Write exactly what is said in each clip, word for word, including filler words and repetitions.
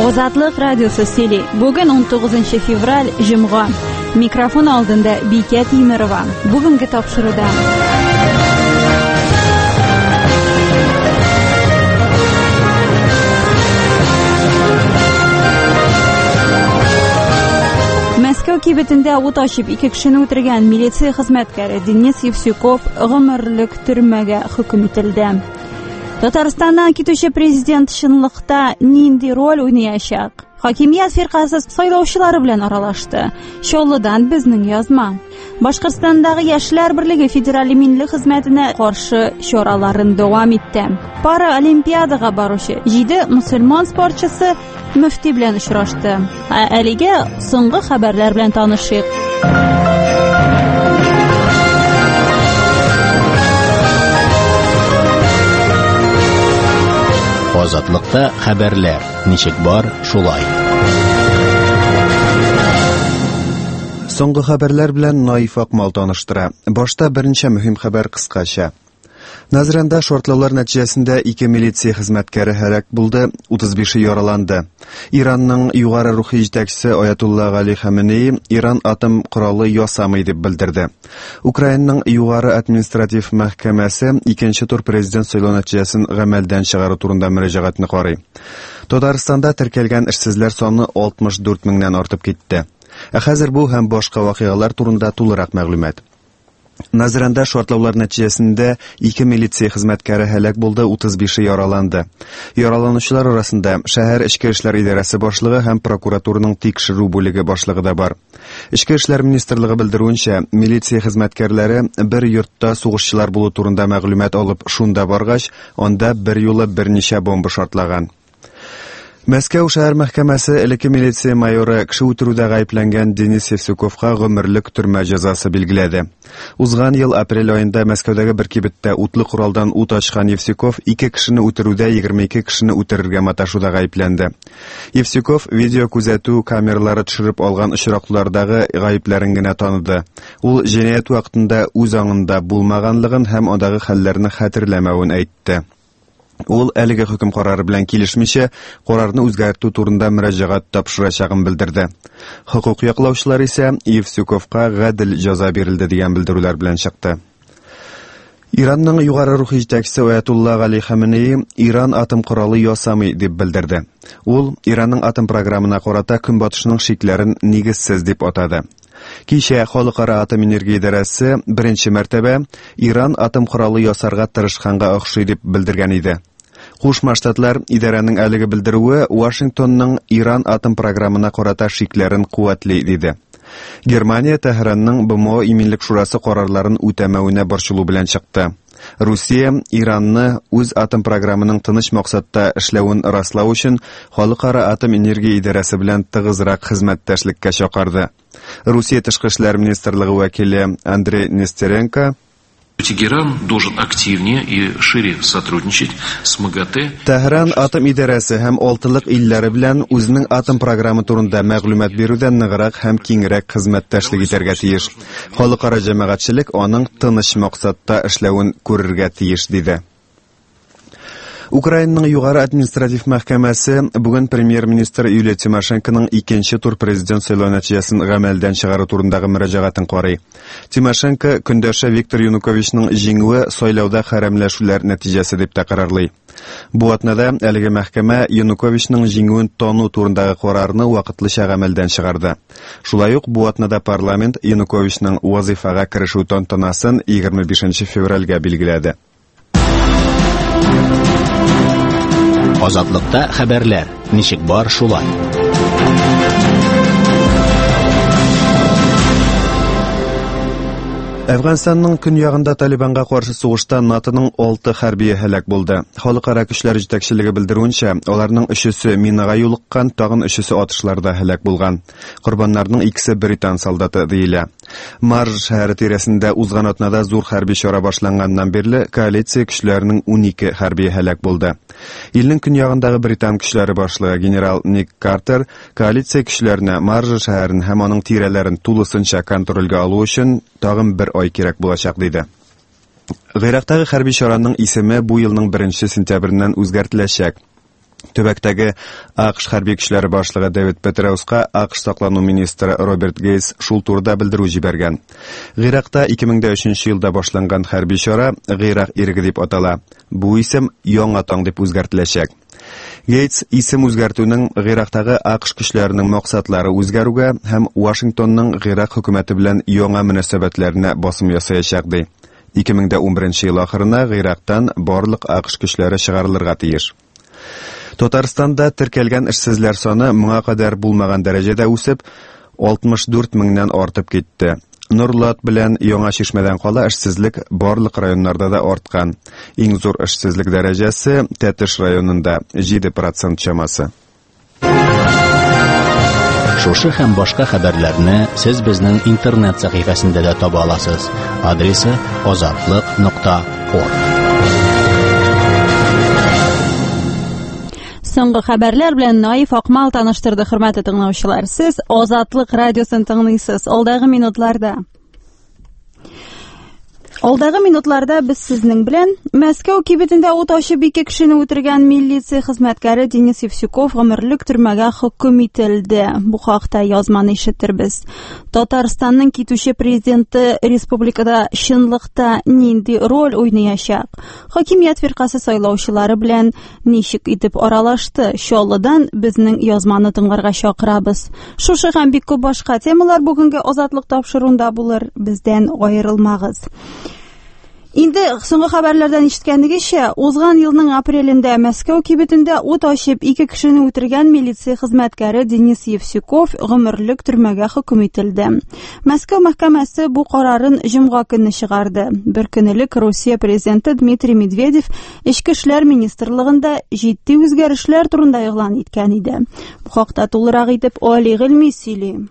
Озатлык радиосы сөйли. Бүген он тугызынчы февраль, җомга. Микрофон алдында Бикә Тимерова. Бүгенге тапшыруда Мәскәү кибетендә ут ачып ике кешене үтергән милиция хезмәткәре Денис Евсюков гомерлек төрмәгә хөкем ителде. Татарстаннан китүче президент чынлыкта нинди роль уйнаячак? Хакимият фиркасы сайлаучылары белән аралашты. Чаллыдан безнең язма. Башкортстандагы яшьләр берлеге федераль минле хезмәтенә каршы чараларын дәвам итте. Пара олимпиадага баручы җиде мөселман спортчысы мөфти белән очрашты. Әлегә соңгы хәбәрләр белән танышыйк. Азатлыкта хәбәрләр. Ничек бар, шулай. Соңгы хәбәрләр белән Наиф Акмал таныштыра. Башта беренче мөһим хәбәр кыскача. Назранда шартлаулар нәтиҗәсендә ике милиция хезмәткәре һәлак булды, утыз бише яраланды. Иранның югары рухи җитәкчесе Аятулла Гали Хаменеи Иран атом коралы ясамый дип белдерде. Украинаның югары административ мәхкәмәсе икенче тур президент сайлау нәтиҗәсен гамәлдән чыгару турында мөрәҗәгатьне карый. Татарстанда теркәлгән эшсезләр саны алтмыш дүрт меңнән артып китте. Ә хәзер бу һәм башка вакыйгалар турында тулырак мәгълүмат. Назранда шартлаулар нәтиҗәсендә ике милиция хезмәткәре һәлак булды, утыз бише яраланды. Яраланучылар арасында шәһәр эчке эшләр идарәсе башлыгы һәм прокуратураның тикшерү бүлеге башлыгы да бар. Эчке эшләр министрлыгы белдерүенчә, милиция хезмәткәрләре бер йортта сугышчылар булу турында мәгълүмат алып шунда баргач, анда бер юлы берничә бомба шартлаган. Мәскәү шәһәр мәхкәмәсе элекке милиция майоры кеше үтерүдә гаепләнгән Денис Евсюковка гомерлек төрмә җәзасы билгеләде. Узган ел апрель аенда Мәскәүдәге бер кибеттә утлы коралдан ут ачкан Евсюков ике кешене үтерүдә егерме ике кешене үтерергә маташуда гаепләнде. Евсюков видео күзәтү камералары төшереп алган очраклардагы гаепләрен генә таныды. Ул җинаять вакытында үз аңында булмаганлыгын һәм андагы хәлләрне хәтерләмәвен әйтте. Ул әлеге хөкем карары белән килешмичә, карарны үзгәртү турында мөрәҗәгать тапшырачагын белдерде. Хокук яклаучылар исә Евсюковка гадел җәза бирелде дигән белдерүләр белән чыкты. Иранның югары рухи җитәкчесе Аятулла Гали Хаменеи Иран атом коралы ясамый дип белдерде. Ул Иранның атом программына карата Көнбатышның шикләрен нигезсез дип атады. Кичә Халыкара атом энергия идарәсе беренче мәртәбә Иран атом коралы ясарга тырышканга охшый дип белдергән иде. Кушма Штатлар идарәнең әлеге белдерүе Вашингтонның Иран атом программына карата шикләрен куәтли диде. Германия Тәһранның БМО иминлек шурасы карарларын үтәмәвенә борчылу белән чыкты. Русия Иранны үз атом программаның тыныч максатта эшләвен раслау өчен Халыкара атом энергия идарәсе белән тыгызрак хезмәттәшлеккә чакырды. Русия тышкы эшләр министрлыгы вәкиле Андрей Нестеренко Тегеран должен активнее и шире сотрудничать с МАГАТЭ. Тәһран атом идарәсе һәм алтылык илләре белән үзенең атом программы турында мәгълүмат бирүдән ныграк һәм киңрәк хезмәттәшлек итәргә тиеш. Халыкара җәмәгатьчелек аның тыныч максатта эшләвен күрергә тиеш диде. Украинаның югары административ мәхкәмәсе бүген премьер-министр Юлия Тимошенконың икенче тур президент сайлау нәтиҗәсен гамәлдән чыгару турындагы мөрәҗәгатен карый. Тимошенко көндәше Виктор Януковичның җиңүе сайлауда хәрәмләшүләр нәтиҗәсе дип тәкърарлый. Бу атнада әлеге мәхкәмә Януковичның җиңүен тану турындагы карарны вакытлыча гамәлдән чыгарды. Шулай ук бу атнада парламент Януковичның вазифага керешү тантанасын егерме бишенче февральгә билгеләде. Азатлыкта хәбәрләр. Ничек бар, шулай. Әфганстанның көньягында Талибанга каршы сугышта НАТОның алты хәрби һәлак булды. Халыкара көчләр җитәкчелеге белдерүенчә, аларның өчесе минага юлыккан, тагын өчесе атышларда һәлак булган. Корбаннарның икесе британ солдаты диелә. Марж шәһәре тирәсендә узган атнада зур хәрби чара башланганнан бирле коалиция көчләренең унике хәрби һәлак булды. Илнең көньягындагы британ көчләре башлыгы генерал Ник Картер коалиция көчләренә Марж шәһәрен һәм аның тирәләрен тулысынча контрольгә алу өчен тагын бер ай кирәк булачак диде. Гыйрактагы хәрби чараның исеме бу елның беренче сентябреннән үзгәртеләчәк. Төбәктәге АКШ хәрби көчләре башлыгы Дэвид Петрауска АКШ саклану министры Роберт Гейс шул турыда белдерү җибәргән. Гыйракта ике мең өченче елда башланган хәрби чара Гыйрак ирге дип атала. Бу исем Яңа таң дип үзгәртеләчәк. Гейтс исем үзгәртүнең Гыйрактагы АКШ көчләренең максатлары үзгәрүгә һәм Вашингтонның Гыйрак хөкүмәте белән яңа мөнәсәбәтләренә басым ясаячак ди. ике мең унберенче ел ахырына Гыйрактан барлык АКШ көчләре чыгарылырга тиеш. Татарстанда теркәлгән эшсезләр саны моңа кадәр булмаган дәрәҗәдә үсеп, алтмыш дүрт меңнән артып китте. Нурлат белән Яңа Чишмәдән кала эшсезлек барлык районнарда да арткан. Иң зур эшсезлек дәрәҗәсе Тәтеш районында җиде процент чамасы. Шушы һәм башка хәбәрләрне сез безнең интернет сәхифәсендә дә таба аласыз. Адресы азатлык нокта орг. Соңгы хәбәрләр белән Наиф Акмал таныштырды, хөрмәтле тыңлаучылар. Сез Азатлык радиосын тыңлыйсыз. Алдагы минутларда Алдагы минутларда без сезнең белән Мәскәү кибетендә ут ачып ике кешене үтергән милиция хезмәткәре Денис Евсюков гомерлек төрмәгә хөкем ителде. Бу хакта язманы ишетербез. Татарстанның китүче президенты республикада чынлыкта нинди роль уйнаячак? Хакимият фиркасы сайлаучылары белән ничек итеп аралашты? Шоллыдан безнең язманы тыңларга чакырабыз. Шушы һәм бик күп башка темалар бүгенге Азатлык тапшыруында булыр. Бездән аерылмагыз. Инде соңгы хәбәрләрдән ишеткәнегезчә, узган елның апрелендә Мәскәү кибетендә ут ачып ике кешене үтергән милиция хезмәткәре Денис Евсюков гомерлек төрмәгә хөкем ителде. Мәскәү мәхкәмәсе бу карарын җомга көнне чыгарды. Бер көнлек Россия президенты Дмитрий Медведев Эчке эшләр министрлыгында җитди үзгәрешләр турында игълан иткән иде. Бу хакта тулырак итеп Али Гыйльми сөйли.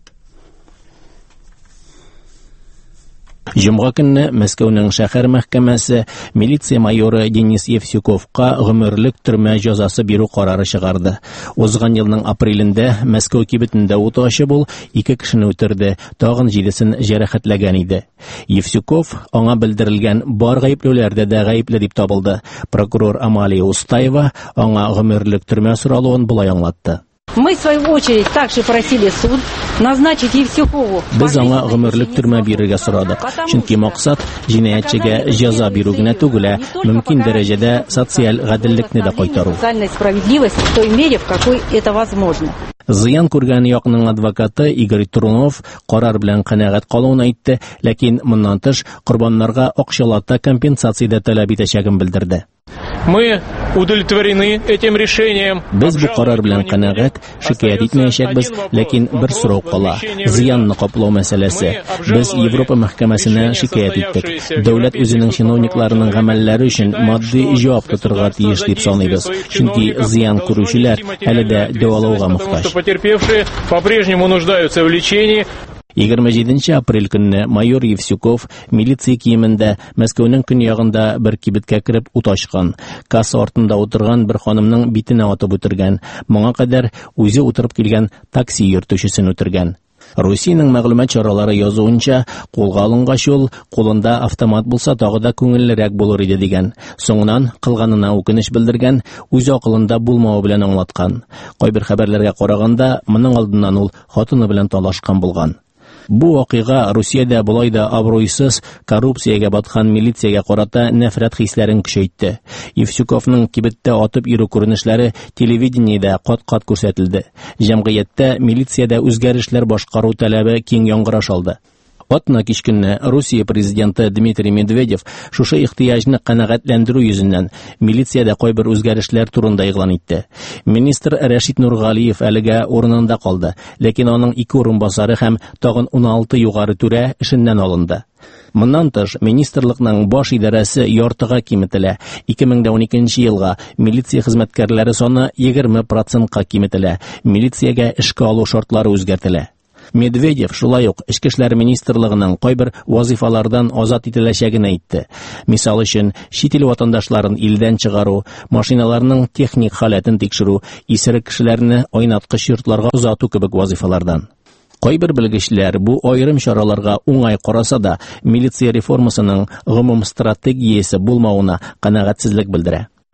Җомга көнне Мәскәүнең шәһәр мәхкәмәсе милиция майоры Денис Евсюковка гомерлек төрмә җәзасы бирү карары чыгарды. Узган елның апрелендә Мәскәү кибетендә ут ачып ул ике кешене үтерде, тагын җидесен җәрәхәтләгән иде. Евсюков аңа белдерелгән бар гаепләүләрдә дә гаепле дип табылды. Прокурор Амалия Устаева аңа гомерлек төрмә соралуын булай аңлатты. Мы, в свою очередь, также просили суд назначить Евсюкову. Без аңа гомерлек төрмә бирергә сорадык. Чөнки максат җинаятьчегә җәза бирү генә түгел, мөмкин дәрәҗәдә социаль гаделлекне дә кайтару. Социальная справедливость в той мере, в какой это возможно. Зыян күргән якның адвокаты Игорь Трунов карар белән канәгать калуын әйтте, ләкин моннан тыш корбаннарга акчалата компенсация да таләп итәчәген белдерде. Мы удовлетворены этим решением. Без бу карар белән канәгать, шикаят итмәячәкбез, ләкин бер сорау кала. Зыянны каплау мәсьәләсе. Без Европа мәхкәмәсенә шикаят иттек. Дәүләт үзенең чиновникларының гамәлләре өчен матди җавап тотарга тиеш дип саныйбыз. Чөнки зыян күрүчеләр әле дә дәвалауга мохтаҗ. Потерпевшие по-прежнему нуждаются в лечении. егерме җиденче апрель көнне майор Евсюков милиция киемендә Мәскәүнең көньягында бер кибеткә кереп ут ачкан. Касса артында утырган бер ханымның битенә атып үтергән. Моңа кадәр үзе утырып килгән такси йөртүчесен үтергән. Русиянең мәгълүмат чаралары язуынча, кулга алынгач ул кулында автомат булса тагы да күңеллерәк булыр иде дигән. Соңыннан кылганына үкенеч белдергән, үз акылында булмавы белән аңлаткан. Кайбер хәбәрләргә караганда, моның алдыннан ул хатыны белән талашкан булган. Бу вакыйга Русиядә булай да абруйсыз коррупциягә баткан милициягә карата нәфрәт хисләрен көчәйтте. Евсюковның кибеттә атып йөрү күренешләре телевидениедә кат-кат күрсәтелде. Җәмгыятьтә милициядә үзгәрешләр башкару таләбе киң яңгыраш алды. Атна кич көнне Россия президенты Дмитрий Медведев шушы ихтыяҗны канәгатьләндерү йөзеннән милициядә кайбер үзгәрешләр турында игълан итте. Министр Рәшит Нургалиев әлегә урынында калды, ләкин аның ике урынбасары һәм тагын уналты югары түрә эшеннән алынды. Моннан тыш, министрлыкның баш идарәсе яртыга киметелә. ике мең уникенче елга милиция хезмәткәрләре саны егерме процентка киметелә. Милициягә эшкә алу шартлары үзгәртелә. Медведев шулай ук Эчке эшләр министрлыгының кайбер вазифалардан азат ителәчәген әйтте. Мисал өчен, чит ил ватандашларын илдән чыгару, машиналарның техник халәтен тикшерү, исерек кешеләрне ойнаткыч йортларга озату кебек вазифалардан. Кайбер белгечләр бу айрым чараларга уңай караса да, милиция реформасының гомум стратегиясе булмавына канәгатьсезлек белдерә.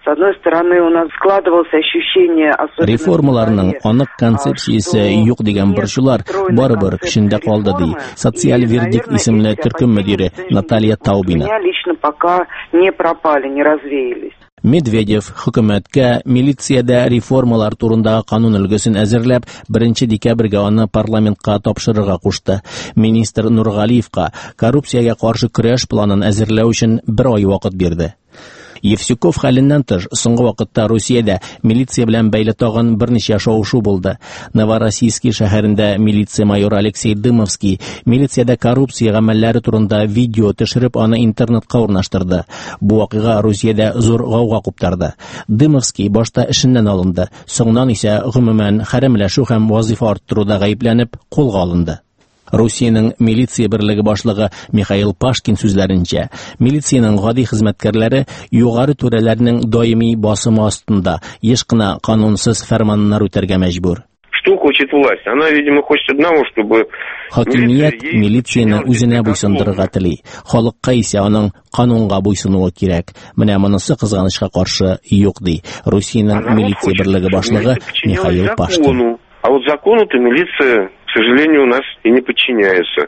одной стороны, у нас складывалось ощущение особенности. Реформаларның анык концепциясе юк дигән борчулар барыбер көчендә калды ди. Социаль вердикт исемле төркем мөдире Наталья Таубина. Меня лично пока не пропали, не развеялись. Медведев хөкүмәткә милициядә реформалар турындагы канун өлгесен әзерләп, беренче декабрьгә аны парламентка тапшырырга кушты. Министр Нургалиевка коррупциягә каршы көрәш планын әзерләү өчен бер ай вакыт бирде. Евсюков хәленнән тыш, соңгы вакытта Русиядә милиция белән бәйле тагын берничә шау-шу булды. Новороссийский шәһәрендә милиция майоры Алексей Дымовский милициядә коррупция гамәлләре турында видео төшереп, аны интернетка урнаштырды. Бу вакыйга Русиядә зур гауга куптарды. Дымовский башта эшеннән алынды, соңыннан исә гомумән хәрәмләшү һәм вазифа арттыруда гаепләнеп кулга алынды. Русиянең милиция берлеге башлыгы Михаил Пашкин сүзләренчә, милициянең гади хезмәткәрләре югары түрәләрнең даими басымы астында еш кына канунсыз фәрманнар үтәргә мәҗбүр. Что хочет власть? Она, видимо, хочет одного, чтобы... Хакимият милицияны үзенә буйсындырырга тели. Халыкка исә аның канунга буйсынуы кирәк. Менә монысы кызганычка каршы юк ди. Русиянең милиция берлеге башлыгы Михаил Пашкин. А вот закону-то милиция, к сожалению, у нас и не подчиняется.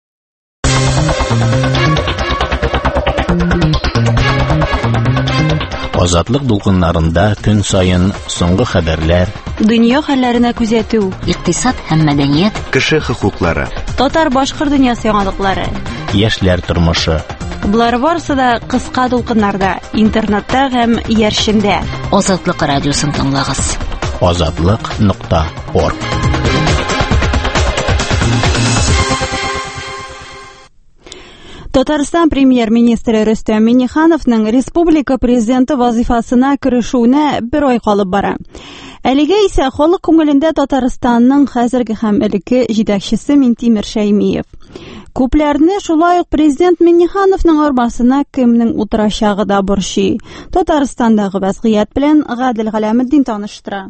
Азатлык дулкыннарында көн сайын соңгы хәбәрләр, дөнья хәлләренә күзәтү, икътисад һәм мәдәният, кеше хокуклары, татар-башкорт дөньясы яңалыклары, яшьләр тормышы. Булар барысы да кыска дулкыннарда, интернетта һәм яршендә. Азатлык радиосын тыңлагыз. азатлык нокта орг. Татарстан премьер-министры Рөстәм Миңнехановның республика президенты вазифасына керешүенә бер ай калып бара. Әлегә исә халык күңелендә Татарстанның хәзерге һәм элекке җитәкчесе Минтимер Шәймиев. Күпләрне шулай ук президент Миңнехановның арбасына кемнең утырачагы да борчый. Татарстандагы вазгыять белән Гадел Галәметдин таныштыра.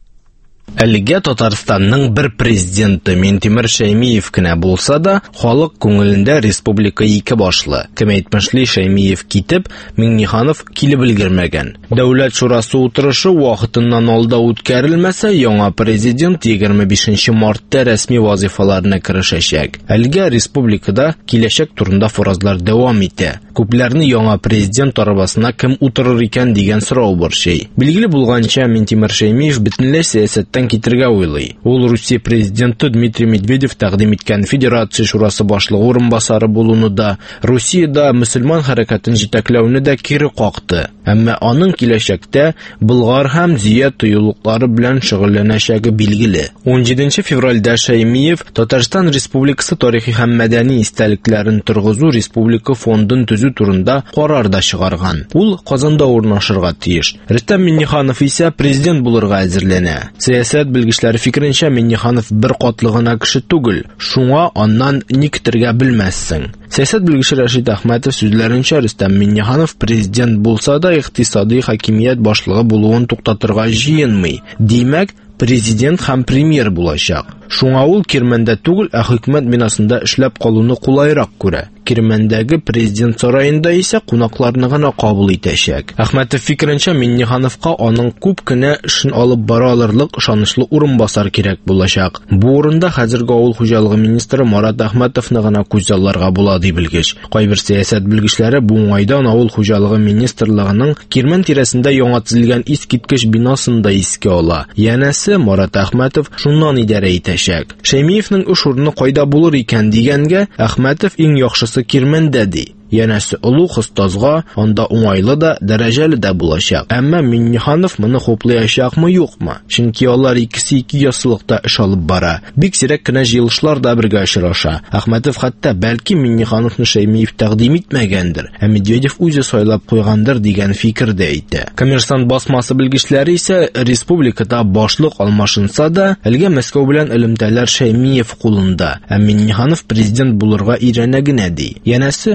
Әлегә Татарстанның бер президенты Минтимер Шәймиев кенә булса да, халык күңелендә республика ике башлы. Кем әйтмешли, Шәймиев китеп, Миңнеханов килеп өлгермәгән. Дәүләт шурасы утырышы вакытыннан алда үткәрелмәсә, яңа президент егерме бишенче мартта рәсми вазифаларына керешәчәк. Әлегә республикада киләчәк турында фаразлар дәвам итә. Күпләрне яңа президент арбасына кем утырыр икән дигән сорау борчый. Билгеле булганча, Минтимер Шәймиев бөтенләй сәясәттән китергә уйлый. Ул Русия президенты Дмитрий Медведев тәкъдим иткән Федерация шурасы башлыгы урынбасары булуны да, Русиядә мөселман хәрәкәтен җитәкләүне дә кире какты. Әмма аның киләчәктә Болгар һәм Зия тыюлыклары белән шөгыльләнәчәге билгеле. он җиденче февральдә Шәймиев Татарстан Республикасы тарихи һәм мәдәни истәлекләрен торгызу республика фондын төзү турында карар да чыгарган. Ул Казанда урнашырга тиеш. Рөстәм Миңнеханов исә президент булырга әзерләнә. Сәясәт белгечләре фикеренчә, Миңнеханов бер катлы гына кеше түгел. Шуңа аннан никтергә белмәссең. Сәясәт белгече Рәшит Әхмәтов сүзләренчә, Рөстәм Миңнеханов президент булса да икътисади хакимият башлыгы булуын туктатырга җыенмый. Димәк, президент һәм премьер булачак. Шуңа ул Кирмәндә түгел, ә хөкүмәт бинасында эшләп калуны кулайрак күрә. Кирмәндәге президент сараенда исә кунакларны гына кабул итәчәк. Әхмәтов фикеренчә, Миңнехановка аның күп кенә эшен алып бара алырлык ышанычлы урынбасар кирәк булачак. Бу урында хәзерге авыл хуҗалыгы министры Марат Әхмәтовны гына күз алларга була ди белгеч. Кайбер сәясәт белгечләре бу уңайдан авыл хуҗалыгы министрлыгының Кирмән тирәсендә яңа төзелгән искиткеч бинасын да искә ала. Янәсе, Марат Әхмәтов шуннан идарә итәчәк. Шәймиевнең эш урыны кайда булыр икән дигәнгә, Әхмәтов иң яхшысы Кирмәндә ди. Янәсе олуг остазга анда уңайлы да, дәрәҗәле дә булачак. Әмма Миңнеханов моны хуплаячакмы, юкмы? Чөнки алар икесе ике ясылыкта эш алып бара. Бик сирәк кенә җыелышлар да бергә очраша. Әхмәтов хәтта бәлки Миңнехановны Шәймиев тәкъдим итмәгәндер, ә Медведев үзе сайлап куйгандыр дигән фикер дә әйтә. Коммерсант басмасы белгечләре исә республикада башлык алмашынса да, әлегә Мәскәү белән элемтәләр Шәймиев кулында, ә Миңнеханов президент булырга ирәнә генә ди. Янәсе, он беренче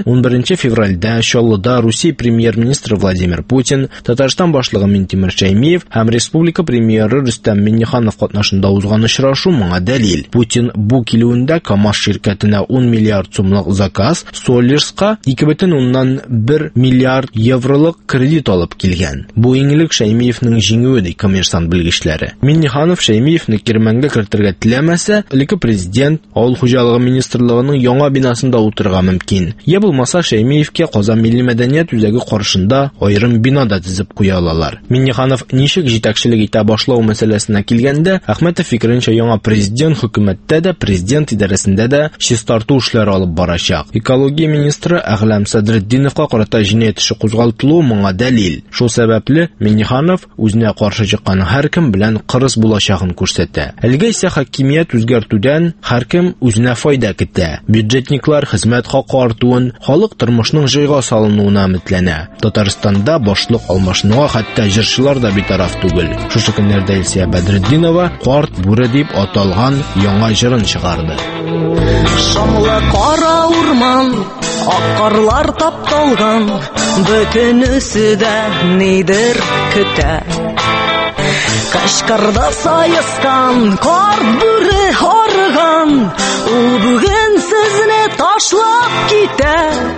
унберенче февральдә Чаллыда Русия премьер-министры Владимир Путин, Татарстан башлыгы Минтимер Шәймиев һәм республика премьеры Рөстәм Миңнеханов катнашында узган очрашу моңа дәлил. Путин бу килүендә КАМАЗ ширкәтенә ун миллиард сумлык заказ, Солерска ике бөтен уннан бер миллиард евролык кредит алып килгән. Бу иңлек Шәймиевнең җиңүе ди коммерсант белгечләре. Миңнеханов Шәймиевне кирмәнгә кертергә теләмәсә, элекке президент авыл хуҗалыгы министрлыгының яңа бинасында утырырга мөмкин. Я булмаса Шәймиевкә Казан милли мәдәният үзәге каршында аерым бинада тезеп куя алалар. Миңнеханов ничек җитәкчелек итә башлау мәсьәләсенә килгәндә, Әхмәтов фикеренчә яңа президент хөкүмәттә дә, президент идарәсендә дә чистарту эшләре алып барачак. Экология министры Әгълам Садретдиновка карата җинаять эше кузгалтылуы моңа дәлил. Шул сәбәпле Миңнеханов үзенә каршы чыккан һәркем белән кырыс булачагын күрсәтә. Әлегә исә хакимият үзгәртүдән һәркем үзенә файда көтә. Бюджетниклар хезмәт хакы артуын, халык тормышның җайга салынуына өметләнә. Татарстанда башлык алмашынуга хәтта җырчылар да битараф түгел. Шушы көннәрдә Илсия Бәдретдинова карт бүре дип аталган яңа җырын чыгарды. Шамлы кара урман, ак карлар тапталган, бөтенесе дә нидер көтә. Кашкарда саескан, карт бүре арыган, ул бүген сезне ташлап китә.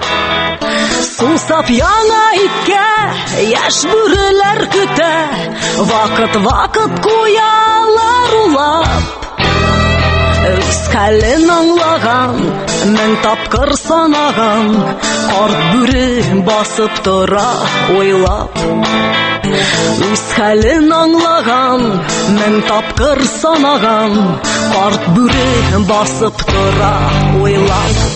Сусап яңа иткә, яшь бүреләр көтә, вакыт-вакыт куялар улап. Үз хәлен аңлаган, мең тапкыр санаган, карт бүре басып тора уйлап. Үз хәлен аңлаган, мең тапкыр санаган, карт бүре басып тора уйлап.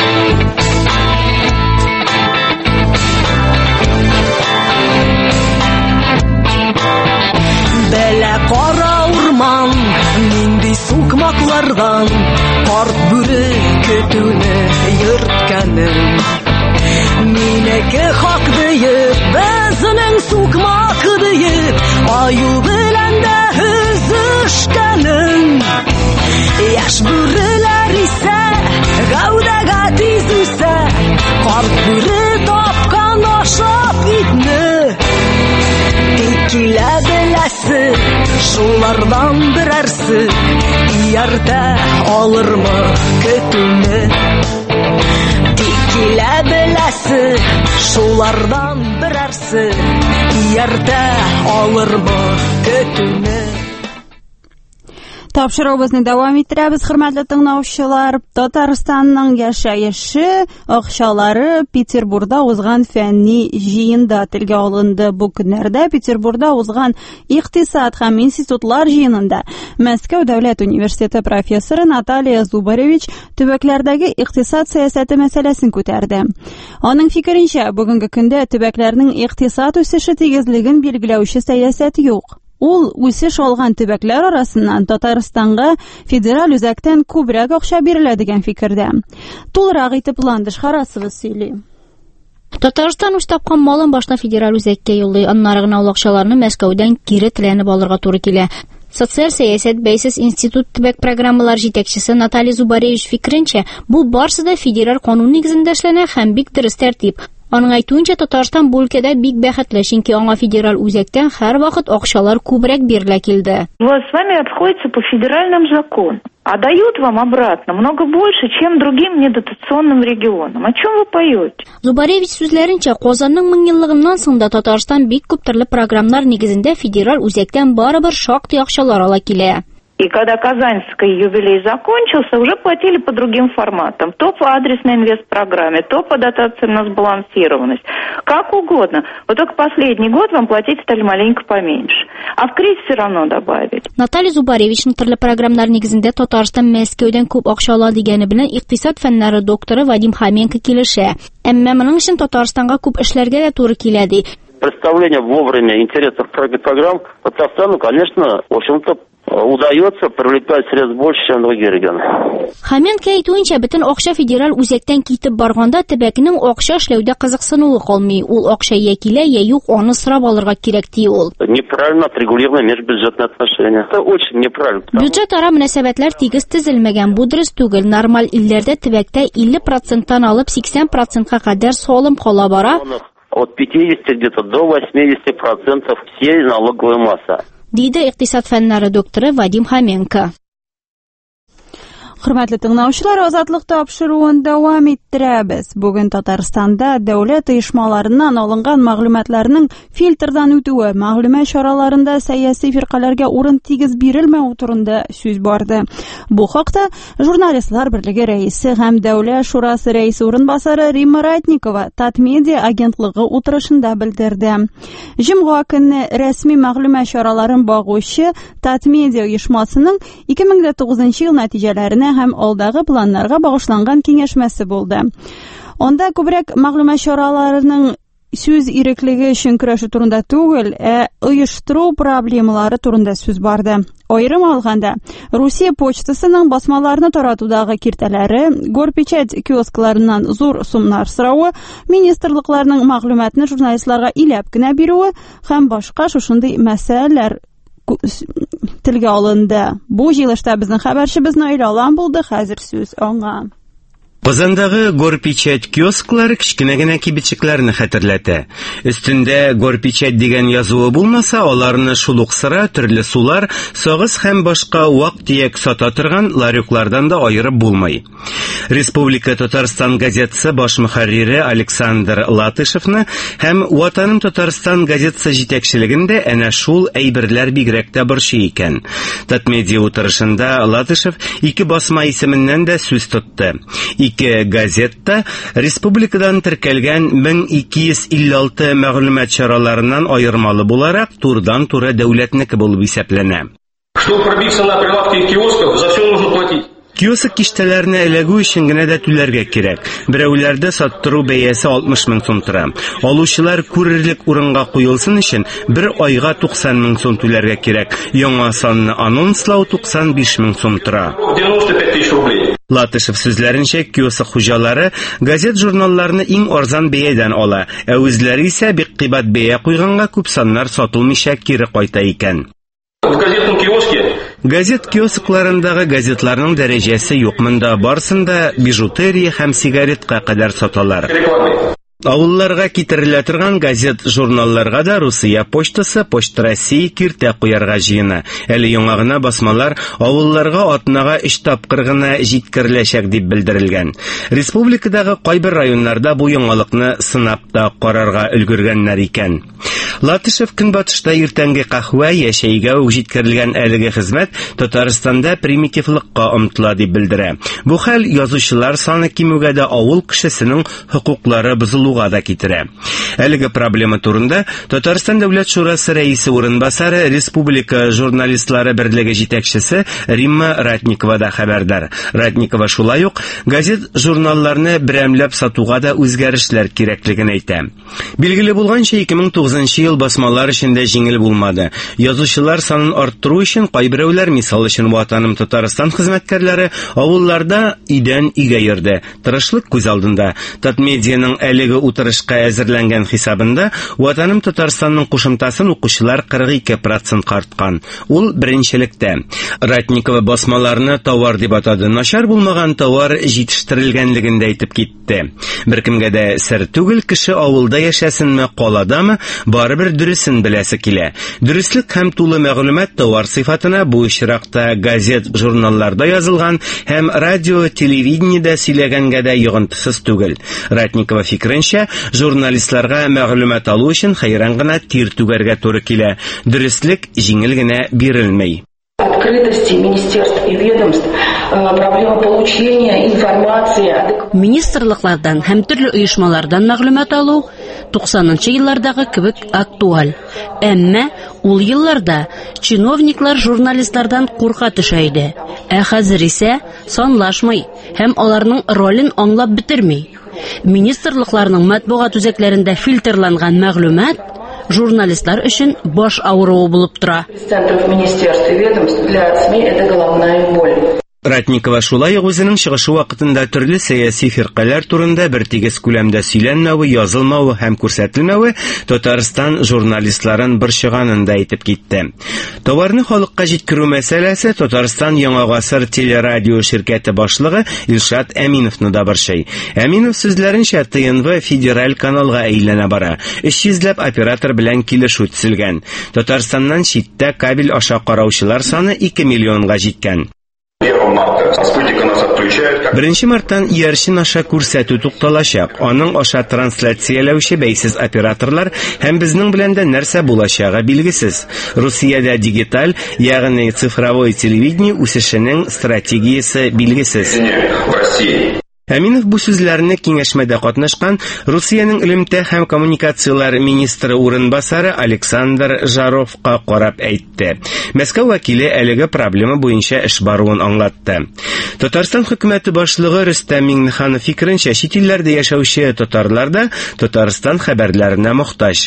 Бәлә кара урман, нинди сукмаклардан, карт бүре көтүне йөрткәнем. Минеке хак диеп, безнең сукмак диеп, аю белән дә үзешкәнем. Яшь бүреләр исә гәүдәгә тиз үсә, карт бүре тапкан ашап итне. Килә беләсе, шулардан берәрсе, ияртә алырмы көтүне. Килә беләсе, шулардан берәрсе, ияртә алырмы көтүне. Тапшыруыбызны дәвам иттерәбез, хөрмәтле тыңлаучылар. Татарстанның яшәеше, акчалары Петербургда узган фәнни җыенда телгә алынды. Бу көннәрдә Петербургда узган икътисад һәм институтлар җыенында Мәскәү дәүләт университеты профессоры Наталья Зубаревич төбәкләрдәге икътисад сәясәте мәсьәләсен күтәрде. Аның фикеренчә, бүгенге көндә төбәкләрнең икътисад үсеше тигезлеген билгеләүче сәясәт юк. Ул үсеш алган төбәкләр арасыннан Татарстанга федераль үзәктән күбрәк акча бирелә дигән фикердә. Тулырак итеп Ландыш Харасовыз сөйли. Татарстан үз тапкан малын башта федераль үзәккә юллый, аннары гына ул акчаларны Мәскәүдән кире теләнеп алырга туры килә. Социаль сәясәт бәйсез институт төбәк программалар җитәкчесе Наталья Зубаревич фикеренчә, бу барысы да федераль канун нигезендә эшләнә һәм бик дөрес тәртип. Аның әйтүенчә, Татарстан бу өлкәдә бик бәхетле, чөнки аңа федераль үзәктән һәр вакыт акчалар күбрәк бирелә килде. У вас с вами обходится по федеральным законам, а дают вам обратно много больше, чем другим недотационным регионам. О чем вы поете? Зубаревич сүзләренчә, Казанның меңьеллыгыннан соң да Татарстан бик күп төрле программалар нигезендә федераль үзәктән барыбер шактый акчалар ала килә. И когда Казанский юбилей закончился, уже платили по другим форматам. То по адресной инвестпрограмме, то по дотации на сбалансированность. Как угодно. Вот только последний год вам платить стали маленько поменьше. А в кризис все равно добавить. Наталья Зубаревичның төрле программалар нигезендә Татарстан Мәскәүдән күп акча ала дигәне белән икътисад фәннәре докторы Вадим Хоменко килешә. Әмма моның өчен Татарстанга күп эшләргә дә туры килә ди. Представление вовремя интересов программ Татарстану, конечно, в общем-то, удается привлекать средств больше, чем другие регионы. Хоменко әйтүенчә, бөтен акча федераль үзәктән китеп барганда төбәкнең акча эшләүдә кызыксынуы калмый. Ул акча я килә, я юк, аны сорап алырга кирәк ди ул. Неправильно отрегулированы межбюджетные отношения. Это очень неправильно. Бюджет ара мөнәсәбәтләр тигез төзелмәгән. Бу дөрес түгел. Нормаль илләрдә төбәктә илле проценттан алып сиксән процентка кадәр салым кала бара. От пятидесяти где-то до восьмидесяти процентов всей налоговой массы. Диде икътисад фәннәре докторы Вадим Хоменко. Хөрмәтле тыңлаучылар, азатлык тапшыруын дәвам иттерәбез. Бүген Татарстанда дәүләт оешмаларыннан алынган мәгълүматларның фильтрдан үтүе, мәгълүмат чараларында сәяси фиркаларга урын тигез бирелмәү турында сүз барды. Бу хакта Журналистлар берлеге рәисе һәм Дәүләт шурасы рәисе урынбасары Римма Ратникова Татмедиа агентлыгы утырышында белдерде. Җомга көнне рәсми мәгълүмат чараларын багучы Татмедиа оешмасының ике мең тугызынчы ел нәтиҗәләренә һәм алдагы планнарга багышланган киңәшмәсе булды. Онда күбрәк мәгълүмат чараларының сүз иреклеге өчен көрәшү турында түгел, ә оештыру проблемалары турында сүз барды. Аерым алганда, Русия почтасының басмаларны таратудагы киртәләре, горпечать киоскларыннан зур сумнар сорауы, министрлыкларның мәгълүматны журналистларга иләп кенә бирүе һәм башка шушындый мәсьәләләр телгә алынды. Бу җыелышта безнең хәбәрчебез Наил Алан булды. Хәзер сүз аңа. Казандагы горпечать киосклары кичкенә генә кибетчекләрне хәтерләтә. Өстендә горпечать дигән язуы булмаса, аларны шул ук сыра, төрле сулар, сагыз һәм башка вак-төяк сата торган ларюклардан да аерып булмый. Республика Татарстан газетасы баш мөхәррире Александр Латышевны һәм Ватаным Татарстан газетасы җитәкчелегендә әнә шул әйберләр бигрәк тә борчый икән. Татмедиа утырышында Латышев ике басма исеменнән дә сүз тотты. Ике газетта республикадан теркәлгән мең ике йөз илле алты мәгълүмат чараларыннан аермалы буларак турдан-туры дәүләтнеке булып исәпләнә. Чтобы пробиться на прилавки киосков, за все нужно платить. Киоск киштәләрне эләгү өчен генә дә түләргә кирәк. Берәүләрдә саттыру бәясе алтмыш мең сум тора. Алучылар күрерлек урынга куелсын өчен бер айга туксан мең сум түләргә кирәк. Яңа санны анонслау туксан биш мең сум тора. девяносто пять тысяч рублей. Латышев сүзләренчә, киоск хуҗалары газет-журналларны иң арзан бәядән ала, ә үзләре исә бик кыйбат бәя куйганга күп саннар сатылмыйча кире кайта икән. В газетном киоске Газет киоскларындагы газетларның дәрәҗәсе юк, монда барсында бижутерия һәм сигаретка кадәр саталар. Авылларга китерелә торган газет-журналларга да Русия почтасы, Почта России киртә куярга җыена. Әле яңа гына басмалар авылларга атнага өч тапкыр гына җиткереләчәк дип белдерелгән. Республикадагы кайбер районнарда бу яңалыкны сынап та карарга өлгергәннәр икән. Латышев Көнбатышта иртәнге кахва яшәйгә үк җиткерелгән әлеге хезмәт Татарстанда примитивлыкка омтыла дип белдерә. Бу хәл язучылар саны кимүгә дә авыл кешесенең хокуклары бозылуга да китерә. Әлеге проблема турында Татарстан Дәүләт шурасы рәисе урынбасары, Республика журналистлары берлеге җитәкчесе Римма Ратникова да хәбәрдар. Ратникова шулай ук газет-журналларны берәмләп сатуга да үзгәрешләр кирәклеген әйтә. Билгеле булганча, ике мең тугызынчы ел басмалар эчендә җиңел булмады. Язучылар санын арттыру өчен кайберәүләр, мисал өчен Ватаным Татарстан хезмәткәрләре, авылларда идән игә йөрде. Тырышлык күз алдында. Татмедианың әлеге утырышка әзерләнгән хисабында Ватаным Татарстанның кушымтасын укучылар кырык ике процентка арткан. Ул беренчелектә. Ратникова басмаларны товар дип атады. Начар булмаган товар җитештерелгәнлеген дә әйтеп китте. Беркемгә дә сер түгел, кеше авылда яшәсенме, каладамы, барыбер дөресен беләсе килә. Дөреслеклек һәм тулы мәгълүмат товар сыйфатына бу очракта газет-журналларда язылган һәм радио, телевидениедә сөйләгәнгә дә йогынтысыз түгел. Ратникова фикеренчә, журналистларга мәгълүмат алу өчен хәйран гына тир түгәргә туры килә. Дөрестлек җиңел генә бирелмәй. Открытости министерств и ведомств, проблема получения информации. Министрлыклардан һәм төрле оешмалардан мәгълүмат алу туксанынчы еллардагы кебек актуаль. Әмма ул елларда чиновниклар журналистлардан курка төшә иде. Ә хәзер исә санлашмый һәм аларның ролен аңлап бетерми. Министрлыкларның матбугат үзәкләрендә фильтрланган мәгълүмат журналистлар өчен баш авыруы булып тора. Центров министерств и ведомств для СМИ это головная боль. Ратникова шулай ук үзенең чыгышы вакытында төрле сәяси фиркалар турында бер тигез күләмдә сөйләнмәве, язылмавы һәм күрсәтелмәве Татарстан журналистларын борчыганын да әйтеп китте. Товарны халыкка җиткерү мәсьәләсе Татарстан Яңа гасыр телерадио ширкәте башлыгы Илшат Әминовны да борчый. Әминов сүзләренчә ТНВ федераль каналга әйләнә бара. өч йөзләп оператор белән килешү төзелгән. Татарстаннан читтә кабель аша караучылар саны ике миллионга җиткән. Беренче марттан иярчен аша күрсәтү тукталачак. Аның аша трансляцияләүче бәйсез операторлар һәм безнең белән дә нәрсә булачагы билгесез. Русиядә дигиталь, ягъни цифровой телевидение үсешенең стратегиясе билгесез. Әминов бу сүзләрне киңәшмәдә катнашкан Русиянең элемтә һәм коммуникациялар министры урынбасары Александр Жаровка карап әйтте. Мәскәү вәкиле әлеге проблема буенча эш баруын аңлатты. Татарстан хөкүмәте башлыгы Рөстәм Миңнеханов фикеренчә, чит илләрдә яшәүче татарлар да Татарстан хәбәрләренә мохтаҗ.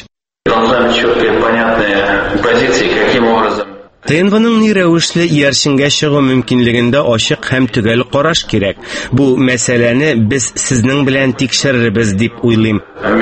ТНВның ни рәвешле иярченгә чыгу мөмкинлегендә ачык һәм төгәл караш кирәк. Бу мәсьәләне без сезнең белән тикшерербез дип уйлыйм.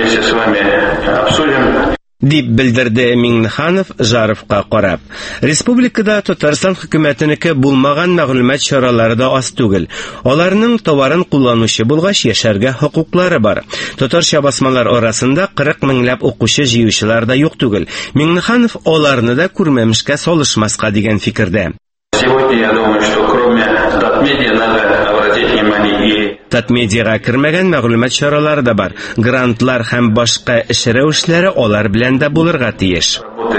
Дип белдерде Миңнеханов Жаровка карап. Республикада Татарстан хөкүмәтенеке булмаган мәгълүмат чаралары да аз түгел. Аларның товарын кулланучы булгач яшәргә хокуклары бар. Татарча басмалар арасында кырык меңләп укучы җыючылар да юк түгел. Миңнеханов аларны да күрмәмешкә салышмаска дигән фикердә. Сегодня я думаю, что кроме Татмедиа надо обратить внимание и Татмедиага кермәгән мәгълүмат чаралары да бар. Грантлар һәм башка эш рәвешләре алар белән дә булырга тиеш.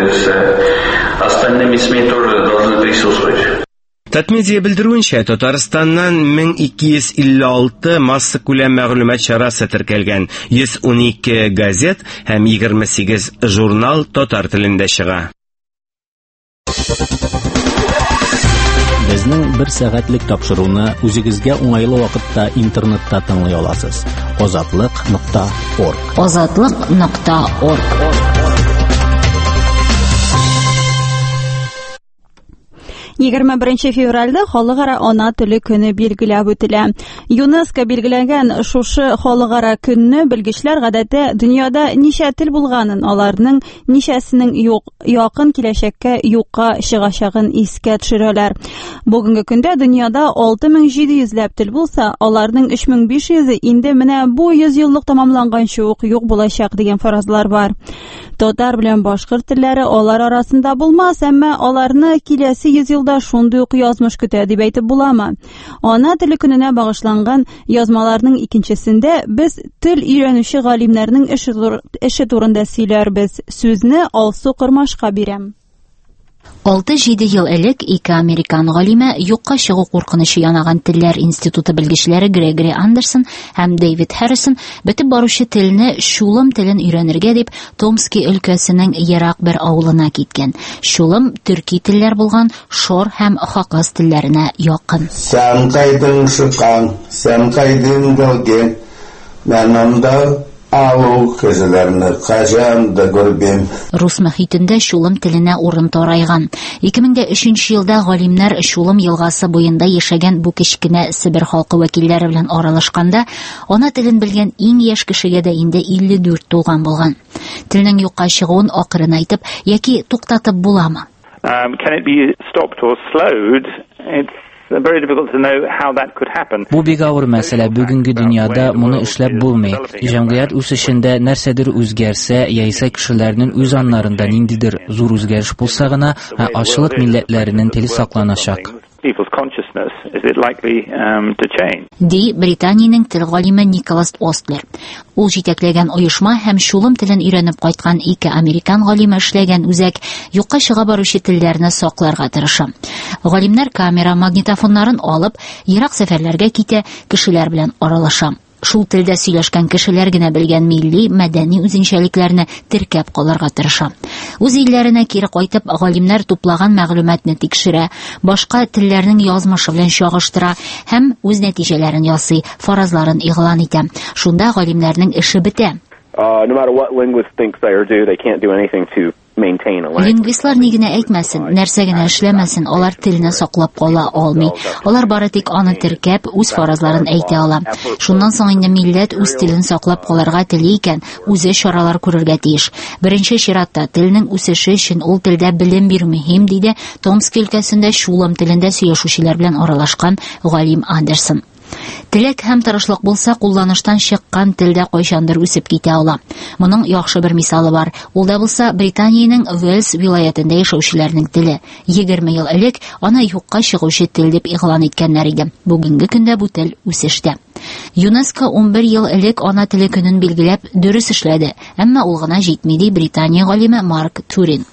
Татмедиа белдерүенчә, Татарстаннан мең ике йөз илле алты масса күләм мәгълүмат чарасы теркәлгән. йөз унике газет һәм егерме сигез журнал татар телендә чыга. Безнең бер сәгатьлек тапшыруны үзегезгә уңайлы вакытта интернетта тыңлый аласыз. азатлык нокта орг. азатлык нокта орг. егерме беренче февральдә халыкара ана теле көне билгеләп үтелә. ЮНЕСКО билгеләгән шушы халыкара көнне белгечләр гадәттә дөньяда ничә тел булганын, аларның ничәсенең юк, якын киләчәккә юкка чыгачагын искә төшерәләр. Бүгенге көндә дөньяда алты мең җиде йөзләп тел булса, аларның өч мең биш йөзе инде менә бу йөз еллык тамамланганчы ук юк булачак дигән фаразлар бар. Татар белән башкорт телләре алар арасында булмас, әмма аларны киләсе йөз елда шундый ук язмыш көтә дип әйтеп буламы? Ана теле көненә багышланган язмаларның икенчесендә без тел өйрәнүче галимнәрнең эше турында сөйләрбез. Сүзне Алсу Кырмашка бирәм. алты-җиде ел элек ике американ галиме юкка чыгу куркынычы янаган телләр институты белгечләре Грегори Андерсон һәм Дэвид Харрисон бетеп баручы телне Шулым телен өйрәнергә дип Томски өлкәсенең ерак бер авылына киткән. Шулым төрки телләр булган Шор һәм Хакас телләренә якын. Сән кайдың шыккан, сән кайдың гөлген, мәнамда алу кешеләрне кajam да күрбем. Рус мөхитендә Шулым теленә урын тарайган. ике мең өченче елда галимнәр Шулым елгасы буенда яшәгән бу кечкенә Себер халкы вәкилләре белән аралашканда, ана телен белгән иң яшь кешегә дә инде илле дүрт тулган булган. Телнең юкка чыгуын акрын әйтеп яки туктатып буламы? Um, can it be stopped or slowed? It's very difficult to know how that could happen. Бу бик авыр мәсьәлә. Бүгенге дөньяда моны эшләп булмый. Җәмгыять үсешендә нәрсәдер үзгәрсә, яисә кешеләрнең үз аннарында ниндидер зур үзгәреш булса гына, ашлык милләтләренең теле сакланачак. People's consciousness, is it likely um, to change? Ди Британиянең тел галиме Николас Остлер. Ул җитәкләгән оешма һәм Шулым телен өйрәнеп кайткан ике американ галиме эшләгән үзәк юкка чыга баручы телләрне сакларга тырыша. Галимнәр камера, магнитофоннарын алып, ерак сәфәрләргә китә, кешеләр белән аралаша. Шул телдә сөйләшкән кешеләр генә белгән милли, мәдәни үзенчәлекләрне теркәп калырга тырыша. Үз илләренә кире кайтып, галимнәр туплаган мәгълүматны тикшерә, башка телләрнең язмышы белән чагыштыра һәм үз нәтиҗәләрен ясый, фаразларын игълан итә. Шунда галимнәрнең эше бетә. Uh, no matter what linguists think they or do, they can't do anything to maintain a language. Лингвистлар ни генә әйтмәсен, нәрсә генә эшләмәсен, алар телне саклап кала алмый. Алар бары тик аны теркәп, үз фаразларын әйтә ала. Шуннан соң инде милләт үз телен саклап калырга тели икән, үзе чаралар күрергә тиеш. Беренче чиратта телнең үсеше өчен ул телдә белем бирү мөһим, диде Томск өлкәсендә шулым телендә сөйләшүчеләр белән аралашкан Галим Андерсон. Теләк һәм тырышлык булса, кулланыштан чыккан телдә кайчандыр үсеп китә ала. Моның яхшы бер мисалы бар. Ул да булса Британиянең Уэльс вилаятында яшәүчеләрнең теле. егерме ел элек аны юкка чыгучы тел дип игълан иткәннәр иде. Бүгенге көндә бу тел үсештә. ЮНЕСКО ун бер ел элек ана теле көнен билгеләп дөрес эшләде, әмма ул гына җитми, ди Британия галиме Марк Турин.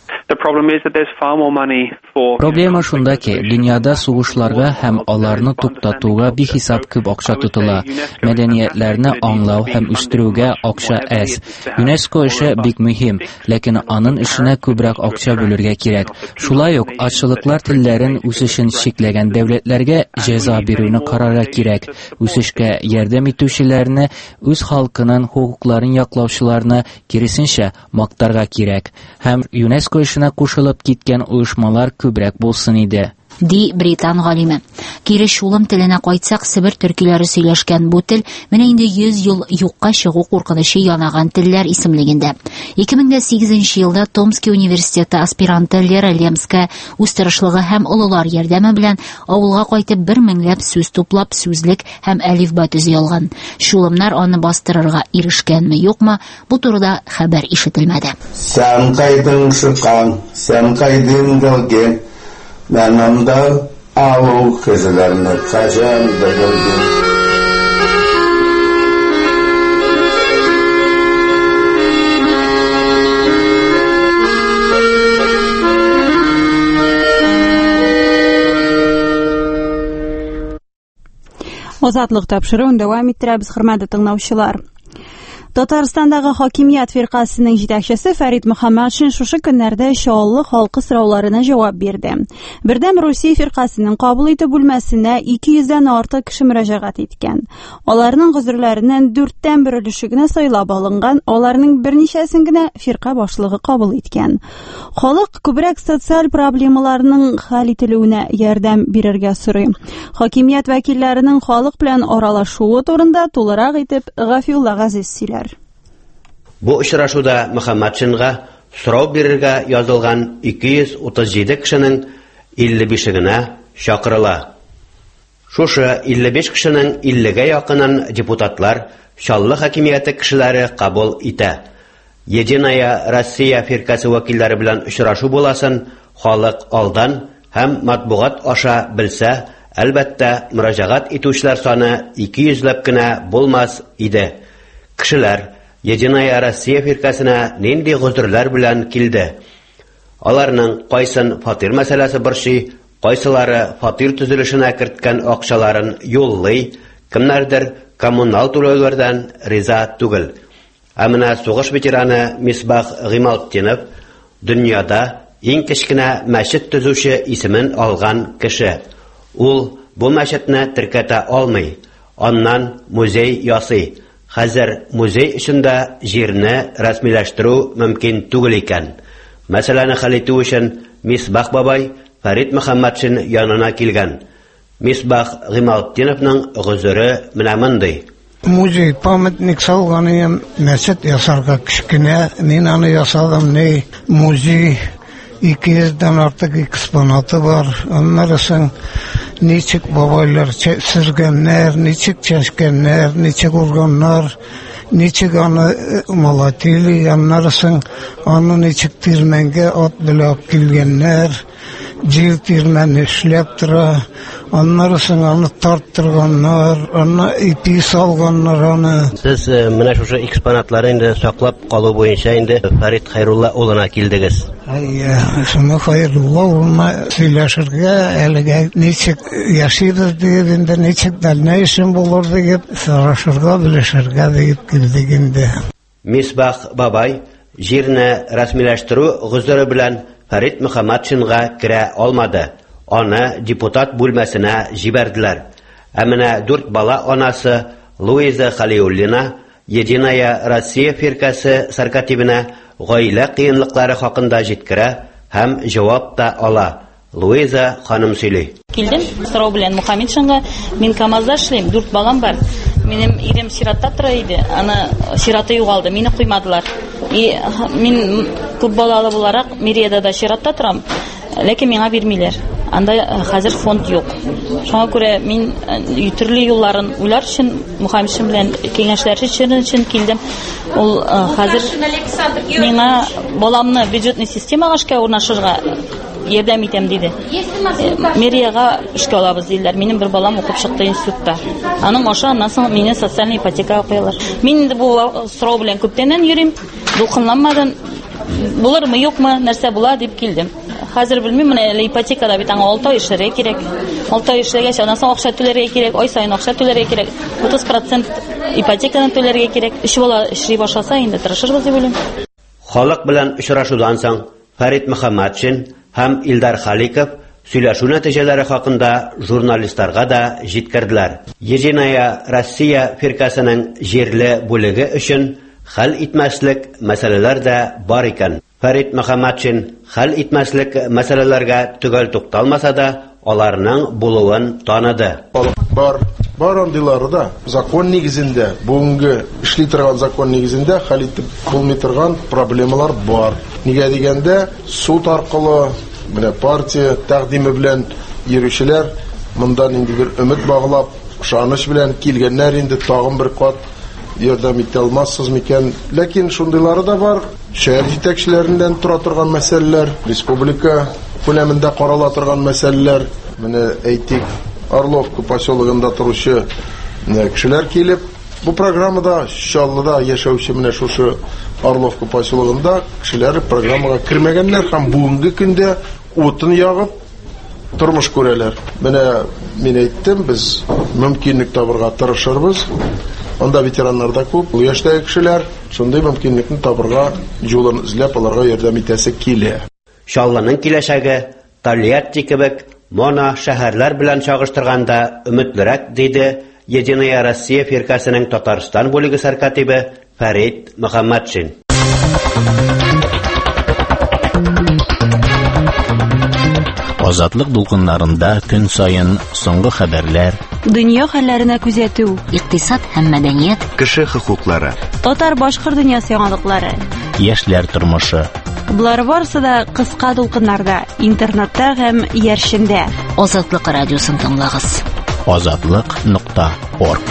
Проблема шунда ки, дөньяда сугышларга һәм аларны туктатуга бихисап күп акча тотыла. Мәдәниятләрне аңлау һәм үстерүгә акча әз. ЮНЕСКО эше бик мөһим, ләкин аның эшенә күбрәк акча бүлергә кирәк. Шулай ук ачлыклар телләрен үсешен чикләгән дәүләтләргә җәза бирүне карарга кирәк. Үсешкә ярдәм итүчеләрне, үз халкының хукукларын яклаучыларны киресенчә мактарга кирәк. Һәм ЮНЕСКО эшенә кушылып киткән оешмалар күбрәк булсын иде. Ди Британ галиме. Кире шулым теленә кайтсак, Себер төркиләре сөйләшкән бу тел менә инде йөз ел юкка чыгу куркынычы янаган телләр исемлегендә. ике мең сигезенче елда Томский университеты аспиранты Лера Лемская үз тырышлыгы һәм олылар ярдәме белән авылга кайтып бер меңләп сүз туплап, сүзлек һәм әлифба төзи алган. Шулымнар аны бастырырга ирешкәнме, юкмы, бу турыда хәбәр ишетелмәде. Сән кайдың шыккан, сән кайдың гелгән. Mənimdə alov kızlarını kaçan da gördüm. Азатлык тапшыруын дәвам иттерәбез, хөрмәтле тыңлаучылар. Татарстандагы хакимият фиркасының җитәкчесе Фәрит Мөхәммәтшин шушы көннәрдә чаллы халкы сорауларына җавап бирде. Бердәм Русия фиркасының кабул итү бүлмәсенә ике йөздән артык кеше мөрәҗәгать иткән. Аларның гозерләреннән дүрттән бер өлеше генә сайлап алынган, аларның берничәсен генә фирка башлыгы кабул иткән. Халык күбрәк социаль проблемаларның хәл ителүенә ярдәм бирергә сорый. Хакимият вәкилләренең халык белән аралашуы турында тулырак итеп Гафиулла Газиз сөйләр. Бу очрашуда Мөхәммәтшинга сорау бирергә язылган ике йөз утыз җиде кешенең илле бише генә чакырыла. Шушы илле биш кешенең иллегә якынын депутатлар Чаллы хакимияте кешеләре кабул итә. Единая Россия фиркасы вәкилләре белән очрашу буласын халык алдан һәм матбугат аша белсә, әлбәттә мөрәҗәгать итүчеләр саны ике йөзләп кенә булмас иде. Кешеләр Единая Россия фиркасына нинди гозерләр белән килде. Аларның кайсын фатир мәсьәләсе борчый, кайсылары фатир төзелешенә керткән акчаларын юллый, кемнәрдер коммунал түләүләрдән риза түгел. Ә менә сугыш ветераны Мисбах Гыймалтдинов дөньяда иң кечкенә мәчет төзүче исемен алган кеше. Ул бу мәчетне теркәтә алмый. Аннан музей ясый. Хәзер музей эчендә җирне рәсмиләштерү мөмкин түгел икән. Мәсьәләне хәл итү өчен Мисбах бабай Фәрит Мөхәммәтшин янына килгән. Мисбах Гыймалтдиновның гозере менә мондый. Музей памятник салганы, мәчет ясарга кичкенә, мин аны ясадым, не музей ике йөздән артык экспонаты бар. Аннарысын ничек бабайлар сөргәннәр, ничек чәчкәннәр, ничек урганнар, ничек аны малатили, аннарысын аны ничек тирмәнгә ат беләп килгәннәр, җир тирмәне эшләп тора, аннарысын аны тарттырганнар, аны ипи салганнар аны. Сез менә шушы экспонатларны инде саклап калу буенча инде Фәрит Хайрулла улына килдегез. Әйе, шуны Хайрулла улына сөйләшергә, әлегә ничек яшибез дип, инде ничек дальнейшем булыр дип сорашырга, белешергә дип килдек инде. Мисбах бабай җирне рәсмиләштерү гозере белән Фәрит Мөхәммәтшинга керә алмады. Аны депутат бүлмәсенә җибәрделәр. Ә менә дүрт бала анасы Луиза Халиуллина Единая Россия фиркасы саркатибына гаилә кыенлыклары хакында җиткерә һәм җавап та ала. Луиза ханым сөйли. Килдем, сорау белән Мухаммедшинга, мин КамАЗда эшлим, дүрт балам бар. Минем ирем сиратта тора иде, аны сираты югалды, мине куймадылар. И мин күп балалы буларак Мириядә дә сиратта торам, ләкин миңа бирмиләр. Анда хәзер фонд юк. Шуңа күрә мин төрле юлларын уйлар өчен Мухаммедшин белән киңәшләшер өчен килдем. Ул хәзер миңа баламны бюджетный системага эшкә урнашырга ярдәм итәм диде. Мерияга эшкә алабыз диләр. Минем бер балам укып чыкты институтта. Аның аша аннан соң мине социаль ипотека куялар. Мин инде бу сорау белән күптәннән йөрим. Дулкынланмадым. Булырмы, юкмы, нәрсә була дип килдем. Хәзер белмим, менә ипотекада бит аңа алты ай эшләргә кирәк. алты ай эшләгәч, аннан соң акча түләргә кирәк, ай сайын акча түләргә кирәк. утыз процент ипотеканы түләргә кирәк. Эш бала эшли башласа инде тырышырбыз дип уйлыйм. Халык белән очрашудан соң Фәрит Мөхәммәтшин һәм Илдар Халиков сөйләшү нәтиҗәләре хакында журналистларга да җиткерделәр. Единая Россия фиркасының җирле бүлеге өчен хәл итмәслек мәсьәләләр дә бар икән. Фәрит Мөхәммәтшин хәл итмәслек мәсьәләләргә төгәл тукталмаса да, аларның булуын таныды. Бар, бар андыйлары да закон нигезендә, бүгенге эшли торган закон нигезендә хәл итеп булмый торган проблемалар бар. Нигә дигәндә, суд аркылы, менә партия тәкъдиме белән йөрүчеләр монда инде бер өмет баглап, ышаныч белән килгәннәр инде тагын бер кат ярдәм итә алмассыз микән? Ләкин шундыйлары да бар. Шәһәр җитәкчеләреннән тора торган мәсьәләләр, республика күләмендә карала торган мәсьәләләр, менә әйтик, Орловка поселогында торучы кешеләр килеп, бу программада Чаллыда яшәүче менә шушы Орловка поселогында кешеләр программага кирмәгәннәр һәм бүгенге көндә утын ягып тормыш күрәләр. Менә мин әйттем, без мөмкинлек табырга тырышырбыз. Анда ветераннар да күп, яшьтәге кешеләр шундый мөмкинлекне табырга юлын эзләп аларга ярдәм итәсе килә. Чаллының киләчәге Тольятти кебек моно шәһәрләр белән чагыштырганда өметлерәк, диде Единая Россия фиркасының Татарстан бүлеге сәркатибе Фәрит Мөхәммәтшин. Азатлык дулкыннарында көн сайын соңгы хәбәрләр, дөнья хәлләренә күзәтү, икътисад һәм мәдәният, кеше хокуклары, татар-башкорт дөньясы яңалыклары, яшьләр тормышы. Булар барысы да кыска дулкыннарда, интернетта һәм яршендә. Азатлык радиосын тыңлагыз. азатлык нокта орг.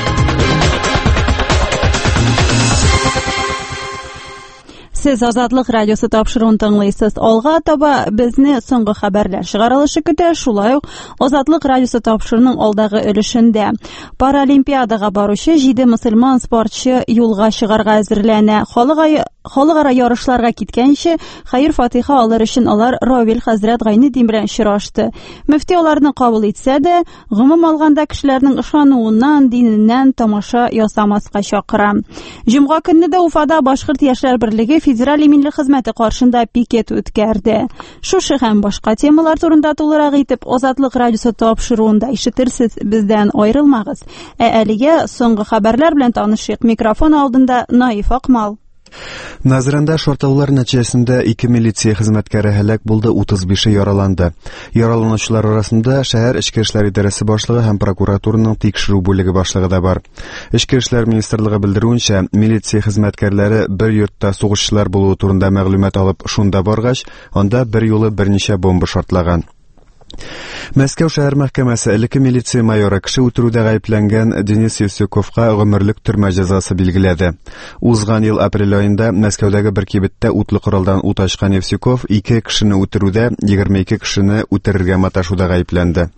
Сез Азатлык радиосы тапшыруын тыңлыйсыз. Алга таба безне соңгы хәбәрләр чыгарылышы көтә. Шулай ук Азатлык радиосы тапшыруының алдагы өлешендә Паралимпиадага баручы җиде мөселман спортчы юлга чыгарга әзерләнә. Халыкара ярышларга киткәнче хәйр-фатиха алыр өчен алар Равил хәзрәт Гайнетдин белән очрашты. Мөфти аларны кабул итсә дә, гомум алганда кешеләрнең ышануыннан, диненнән тамаша ясамаска чакыра. Җомга көнне дә Уфада Башкорт яшьләр берлеге федераль иминлек хезмәте каршында пикет үткәрде. Шушы һәм башка темалар турында тулырак итеп Азатлык радиосы тапшыруында ишетерсез, бездән аерылмагыз. Ә әлегә соңгы хәбәрләр белән танышыйк. Микрофон алдында Наиф Акмал. Назранда шартаулар нәтиҗәсендә ике милиция хезмәткәре һәлак булды, утыз бише яраланды. Яраланучылар арасында шәһәр эчке эшләр идарәсе башлыгы һәм прокуратураның тикшерү бүлеге башлыгы да бар. Эчке эшләр министрлыгы белдерүенчә, милиция хезмәткәрләре бер йортта сугышчылар булуы турында мәгълүмат алып шунда баргач, анда бер юлы берничә бомба шартлаган. Мәскәү шәһәр мәхкәмәсе элекке милиция майоры кеше үтерүдә гаепләнгән Денис Евсюковка гомерлек төрмә җәзасы билгеләде. Узган ел апрель аенда Мәскәүдәге бер кибеттә утлы коралдан ут ачкан Евсюков ике кешене үтерүдә, егерме ике кешене үтерергә маташуда гаепләнде.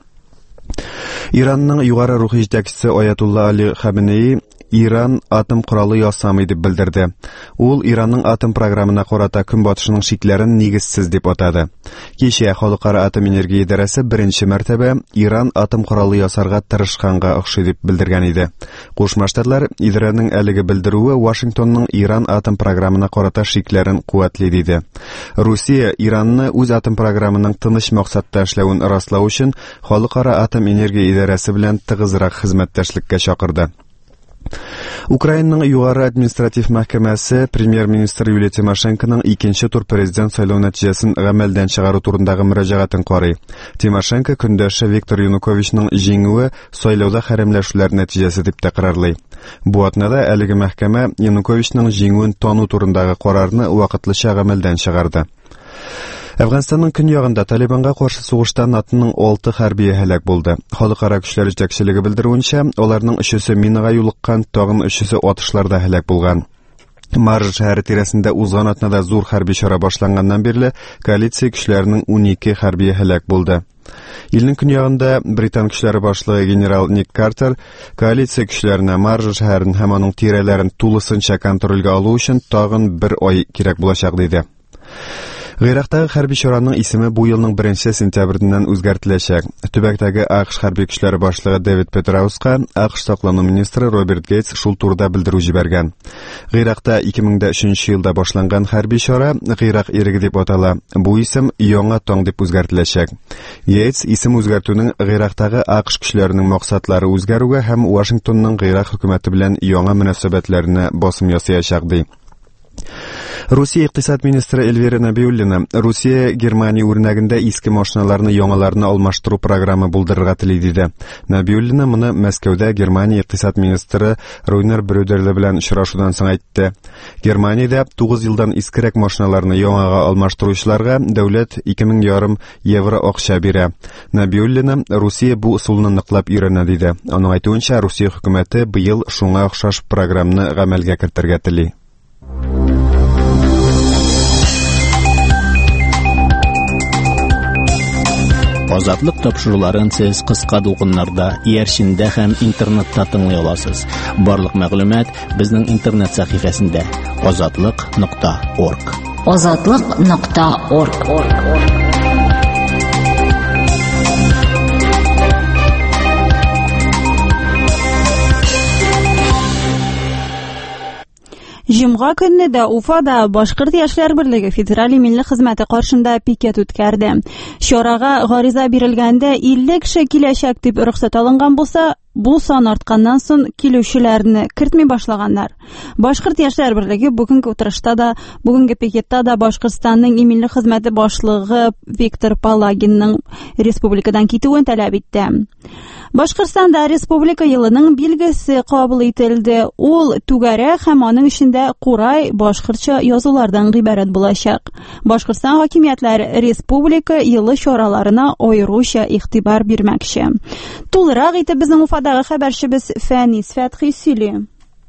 Иранның югары рухи җитәкчесе Аятулла Али Хamenei Иран атом коралы ясамый дип белдерде. Ул Иранның атом программына карата көнбатышның шикләрен нигезсез дип атады. Кичә Халыкара атом энергия идарәсе беренче мәртәбә Иран атом коралы ясарга тырышканга охшый дип белдергән иде. Кушма Штатлар идарәнең әлеге белдерүе Вашингтонның Иран атом программына карата шикләрен куәтли диде. Русия Иранны үз атом программаның тыныч максатта эшләвен раслау өчен Халыкара атом энергия идарәсе белән тыгызрак хезмәттәшлеккә чакырды. Украинаның югары административ мәхкәмәсе премьер-министр Юлия Тимошенконың икенче тур президент сайлау нәтиҗәсен гамәлдән чыгару турындагы мөрәҗәгатен карый. Тимошенко көндәше Виктор Януковичның җиңүе сайлауда хәрәмләшүләр нәтиҗәсе дип тәкърарлый. Бу атнада әлеге мәхкәмә Януковичның җиңүен тану турындагы карарны вакытлыча гамәлдән чыгарды. Әфганстанның көньягында Талибанга каршы сугышта НАТОның алты хәрби һәлак булды. Халыкара көчләр җитәкчелеге белдерүенчә, аларның өчесе минага юлыккан, тагын өчесе атышларда һәлак булган. Марж шәһәре тирәсендә узган атнада зур хәрби чара башланганнан бирле коалиция көчләренең унике хәрби һәлак булды. Илнең көньягында Британ көчләре башлыгы генерал Ник Картер коалиция көчләренә Марж шәһәрен һәм аның тирәләрен тулысынча контрольгә алу өчен тагын бер ай кирәк булачак диде. Гыйрактагы хәрби чараның исеме бу елның беренче сентябрьдән үзгәртеләчәк. Төбәктәге АКШ хәрби көчләре башлыгы Дэвид Петрауска АКШ саклану министры Роберт Гейтс шул турыда белдерү җибәргән. Гыйракта ике мең өченче елда башланган хәрби чара Гыйрак иреге дип атала. Бу исем Яңа таң дип үзгәртеләчәк. Гейтс исем үзгәртүнең Гыйрактагы АКШ көчләренең максатлары үзгәрүгә һәм Вашингтонның Гыйрак хөкүмәте белән яңа мөнәсәбәтләренә басым ясаячак ди. Русия икътисад министры Эльвира Набиуллина Русия Германия үрнәгендә иске машиналарны яңаларына алмаштыру программы булдырырга тели диде. Набиуллина моны Мәскәүдә Германия икътисад министры Ройнер Брюдерле белән очрашудан соң әйтте. Германиядә тугыз елдан искерәк машиналарны яңага алмаштыручыларга дәүләт ике мең ярым евро акча бирә. Набиуллина Русия бу усулны ныклап өйрәнә диде. Аның әйтүенчә, Русия хөкүмәте быел шуңа охшаш программаны гамәлгә кертергә тели. Азатлык тапшыруларын сез кыска дулкыннарда, иярчендә һәм интернетта тыңлый аласыз. Барлык мәгълүмат безнең интернет сәхифәсендә азатлык нокта орг. азатлык нокта орг. Җомга көнне дә Уфада Башкорт яшьләр берлеге федераль милли хезмәте каршында пикет үткәрде. Чарага гариза бирелгәндә илле кеше киләчәк дип рөхсәт алынган булса, бу сан артканнан соң килүчеләрне кертми башлаганнар. Башкорт яшьләр берлеге бүгенге утырышта да, бүгенге пикетта да Башкортстанның милли хезмәте башлыгы Виктор Палагинның республикадан китүен таләп итте. Башкортстанда республика елының билгесе кабул ителде. Ул түгәрә һәм аның эчендә Курай башкортча язулардан гыйбарәт булачак. Башкортстан хакимиятләре республика елы чараларына аеруча игътибар бирмәкче. Тулырак итеп безнең Уфадагы хәбәрчебез Фәнис Фәтхи сөйли.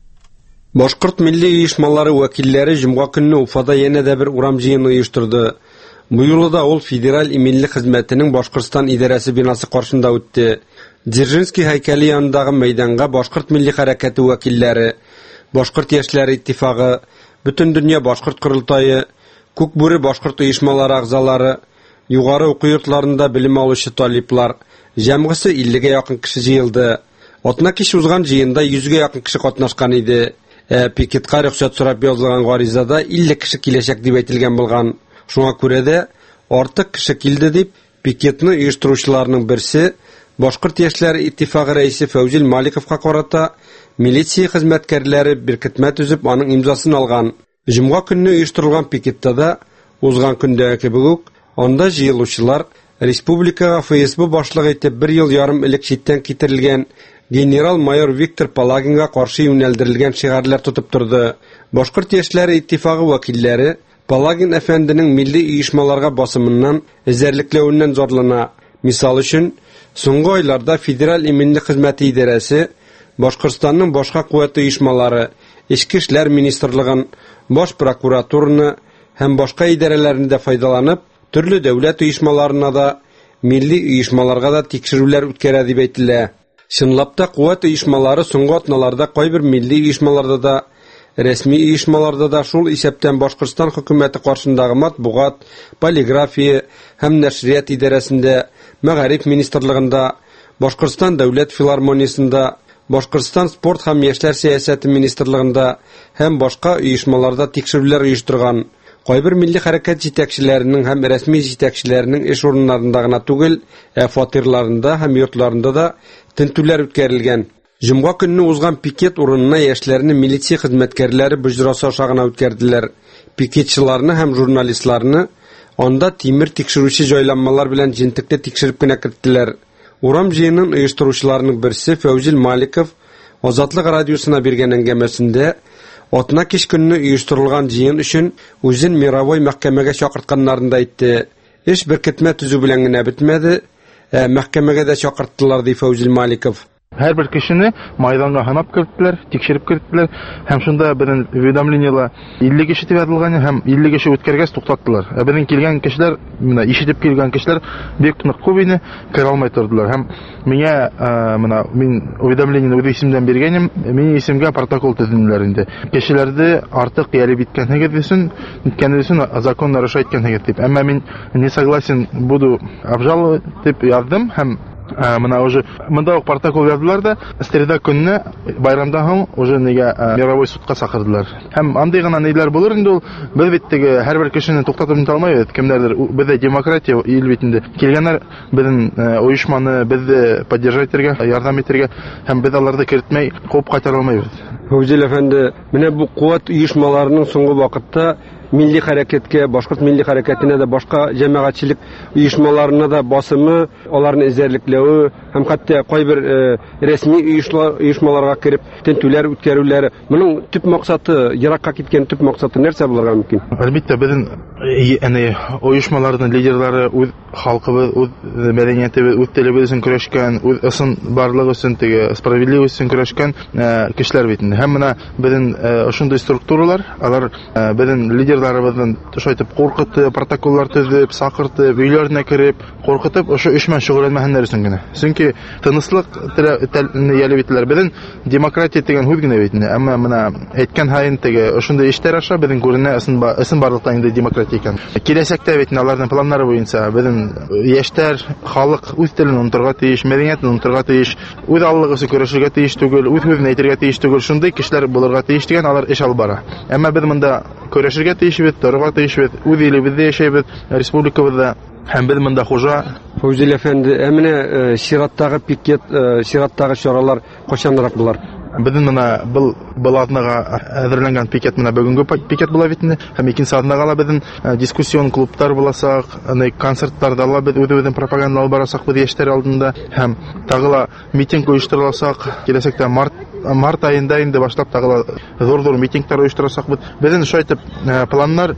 Башкорт милли оешмалары вәкилләре җомга көнне Уфада янә дә бер урам җыены оештырды. Бу юлы да ул федераль милли хезмәтенең Башкортстан идарәсе бинасы каршында үтте. Дзержинский һәйкәле янындагы мәйданга Башкорт милли хәрәкәте вәкилләре, Башкорт яшьләре иттифагы, Бөтен дөнья Башкорт курылтайы, Күкбүре Башкорт оешмалары агзалары, югары уку йортларында белем алучы талиплар, җәмгысе иллегә якын кеше җыелды. Атна кич узган җыенда йөзгә якын кеше катнашкан иде. Ә пикетка рөхсәт сорап язылган гаризада илле кеше киләчәк дип әйтелгән булган. Шуңа күрә дә артык кеше килде дип пикетны оештыручыларның берсе Башкорт яшьләре иттифагы рәисе Фәүзил Маликовка карата милиция хезмәткәрләре беркетмә төзеп аның имзасын алган. Җомга көнне оештырылган пикетта да узган көндәге кебек үк анда җыелучылар республикага эф эс бэ башлыгы итеп бер ел ярым элек читтән китерелгән генерал-майор Виктор Палагинга каршы юнәлдерелгән шигарләр тотып торды. Башкорт яшьләре иттифагы вәкилләре Палагин әфәнденең милли оешмаларга басымыннан эзәрлекләвеннән зарлана. Мисал өчен, соңгы айларда федераль милли хезмәте идарәсе Башкортстанның башка куәт оешмалары, Ичке эшләр министрлыгын, Баш прокуратураны һәм башка идарәләрендә файдаланып, төрле дәүләт оешмаларына да, милли оешмаларга да тикшерүләр үткәрә дип әйтелә. Чынлап та куәт оешмалары соңгы атналарда кайбер милли оешмаларда да, рәсми оешмаларда да шул исәптән Башкортстан хөкүмәте каршындагы матбугат, полиграфия һәм нәшрият идарәсендә, Мәгариф министрлыгында, Башкортстан дәүләт филармониясендә, Башкортстан спорт һәм яшьләр сәясәте министрлыгында һәм башка оешмаларда тикшерүләр оештырган. Кайбер милли хәрәкәт җитәкчеләренең һәм рәсми җитәкчеләренең эш урыннарында гына түгел, ә фатирларында һәм йортларында да тентүләр үткәрелгән. Җомга көнне узган пикет урынына яшьләрне милиция хезмәткәрләре боҗрасы аша гына үткәрделәр. Пикетчыларны һәм журналистларны анда тимер тикшерүче җайланмалар белән җентекле тикшереп кенә керттеләр. Урам җыенын оештыручыларның берсе Фәүзил Маликов Азатлык радиосына биргән әңгәмәсендә атна кич көнне оештырылган җыен өчен үзен мировой мәхкәмәгә чакыртканнарын да әйтте. Эш беркетмә төзү белән генә бетмәде, ә мәхкәмәгә дә чакырттылар, ди Фәүзил Маликов. Һәр бер кешене майданга һанап керттеләр, тикшереп керттеләр, һәм шунда безнең уведомлениелар илле кеше дип язылган, һәм илле кеше үткәргәч туктаттылар. Ә безнең килгән кешеләр, менә ишетеп килгән кешеләр бик нык күп иде, керә алмай тордылар. Һәм миңа менә мин уведомлениене үз исемдән биргәнем, минем исемгә протокол төзенделәр инде. Кешеләрне артык ялеп иткәнлеге өчен, иткәнлеге өчен закон нарушать иткәнлеге дип. Әмма мин не согласен буду обжаловать дип яздым, һәм Мына уже монда ук протокол яздылар да, среда көнне байрамдан соң уже нигә мировой судка чакырдылар. Һәм андый гына ниләр булыр инде ул, без бит теге һәр бер кешене туктатып бета алмайбыз. Кемнәрдер бездә демократия ил битендә килгәннәр безнең оешманы безне поддержать итәргә, ярдәм итәргә һәм без аларны кертмәй куып кайтара алмайбыз. Фәүзил әфәнде, менә бу куәт оешмаларының соңгы вакытта milli хәрәкәткә, башкорт milli хәрәкәтенә дә, башка җәмәгатьчелек оешмаларына да басымы, аларны эзәрлекләүе һәм хәтта кайбер рәсми оешмаларга кирип тентүләр үткәрүләре. Моның төп максаты, еракка киткән төп максаты нәрсә булырга мөмкин? Әлбәттә, безнең яни оешмаларның лидерлары үз халкыбыз, үз мәдәниятебез, үз телебез өчен көрәшкән, үз ысын барлыгы өчен теге справедливость өчен көрәшкән кешеләр бит инде. Һәм менә безнең шундый структуралар, алар безнең лидерларыбыздан шайтып куркытып, протоколлар төзеп, сакыртып, өйләренә кирип, куркытып, ошо эш белән шөгыльләнмәһеннәр өчен генә. Чөнки тынычлык ялеп иттеләр. Безнең демократия дигән һүз генә бит инде. Әмма менә әйткән һайын теге ошондый эштәр аша безнең күренә ысын барлыкта инде демократия икән. Киләчәктә бит аларның планнары буенча безнең яшьтәр, халык үз телен онытырга тиеш, мәдәниятен онытырга тиеш, үз аллыгы өчен көрәшергә тиеш түгел, үз сүзен әйтергә тиеш түгел, шундый кешеләр булырга тиеш дигән алар эш алып бара. Әмма без монда көрәшергә тиешбез, торырга тиешбез, үз илебездә яшәйбез, республикабызда. Һәм без монда хуҗа. Фәүзил әфәнде, әминә чираттагы пикет, чираттагы чаралар качанрак булар? Безнең менә бу балатнага әзерләнгән пикет менә бүгенге пикет була бит инде. Һәм икенче атнага ла безнең дискуссион клублар буласак, аны концертларда ла без үзебезнең пропаганда алып барасак бу яшьтәр алдында, һәм тагыла митинг оештырылсак, киләчәктә март март айында инде башлап тагыла зур-зур митингтар оештырасак бит. Безнең шайтып планнар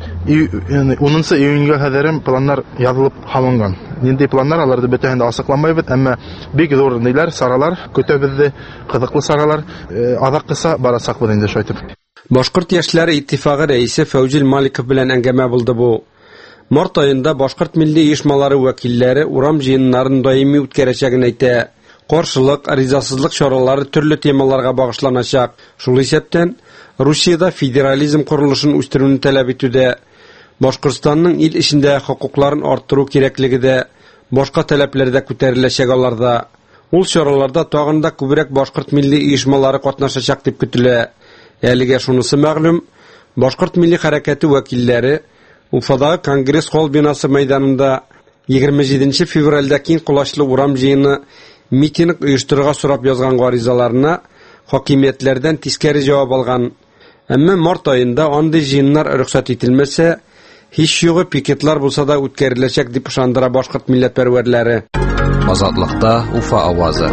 унынчы июньгә кадәр планнар язылып алынган. Нинди планнар, аларны бөтенләй дә ачыкламыйбыз, әмма бик зур ниләр, саралар көтә безне, кызыклы саралар. Адак кыса барасак бу инде шайтып. Башкорт яшьләре иттифагы рәисе Фәүзил Маликов белән әңгәмә булды бу. Март айында башкорт милли оешмалары вәкилләре урам җыеннарын даими үткәрәчәген әйтә. Каршылык, ризасызлык чаралары төрле темаларга багышланачак. Шул исәптән Русиядә федерализм курылышын үстерүне таләп итүдә, Башкортстанның ил эчендә хокукларын арттыру кирәклеге дә, башка таләпләр дә күтәреләчәк аларда. Ул чараларда тагын да күбрәк башкорт милли оешмалары катнашачак дип көтелә. Әлегә шунысы мәгълүм, башкорт милли хәрәкәте вәкилләре Уфадагы Конгресс холл бинасы мәйданында егерме җиденче февральдә киң кулачлы урам җыены митинг оештырырга сорап язган гаризаларына хакимиятләрдән тискәре җавап алган. Әмма март айында андый җыеннар рөхсәт ителмәсә, һич югы пикетлар булса да үткәреләчәк дип ышандыра башкорт милләтпәрвәрләре. Азатлыкта Уфа авазы.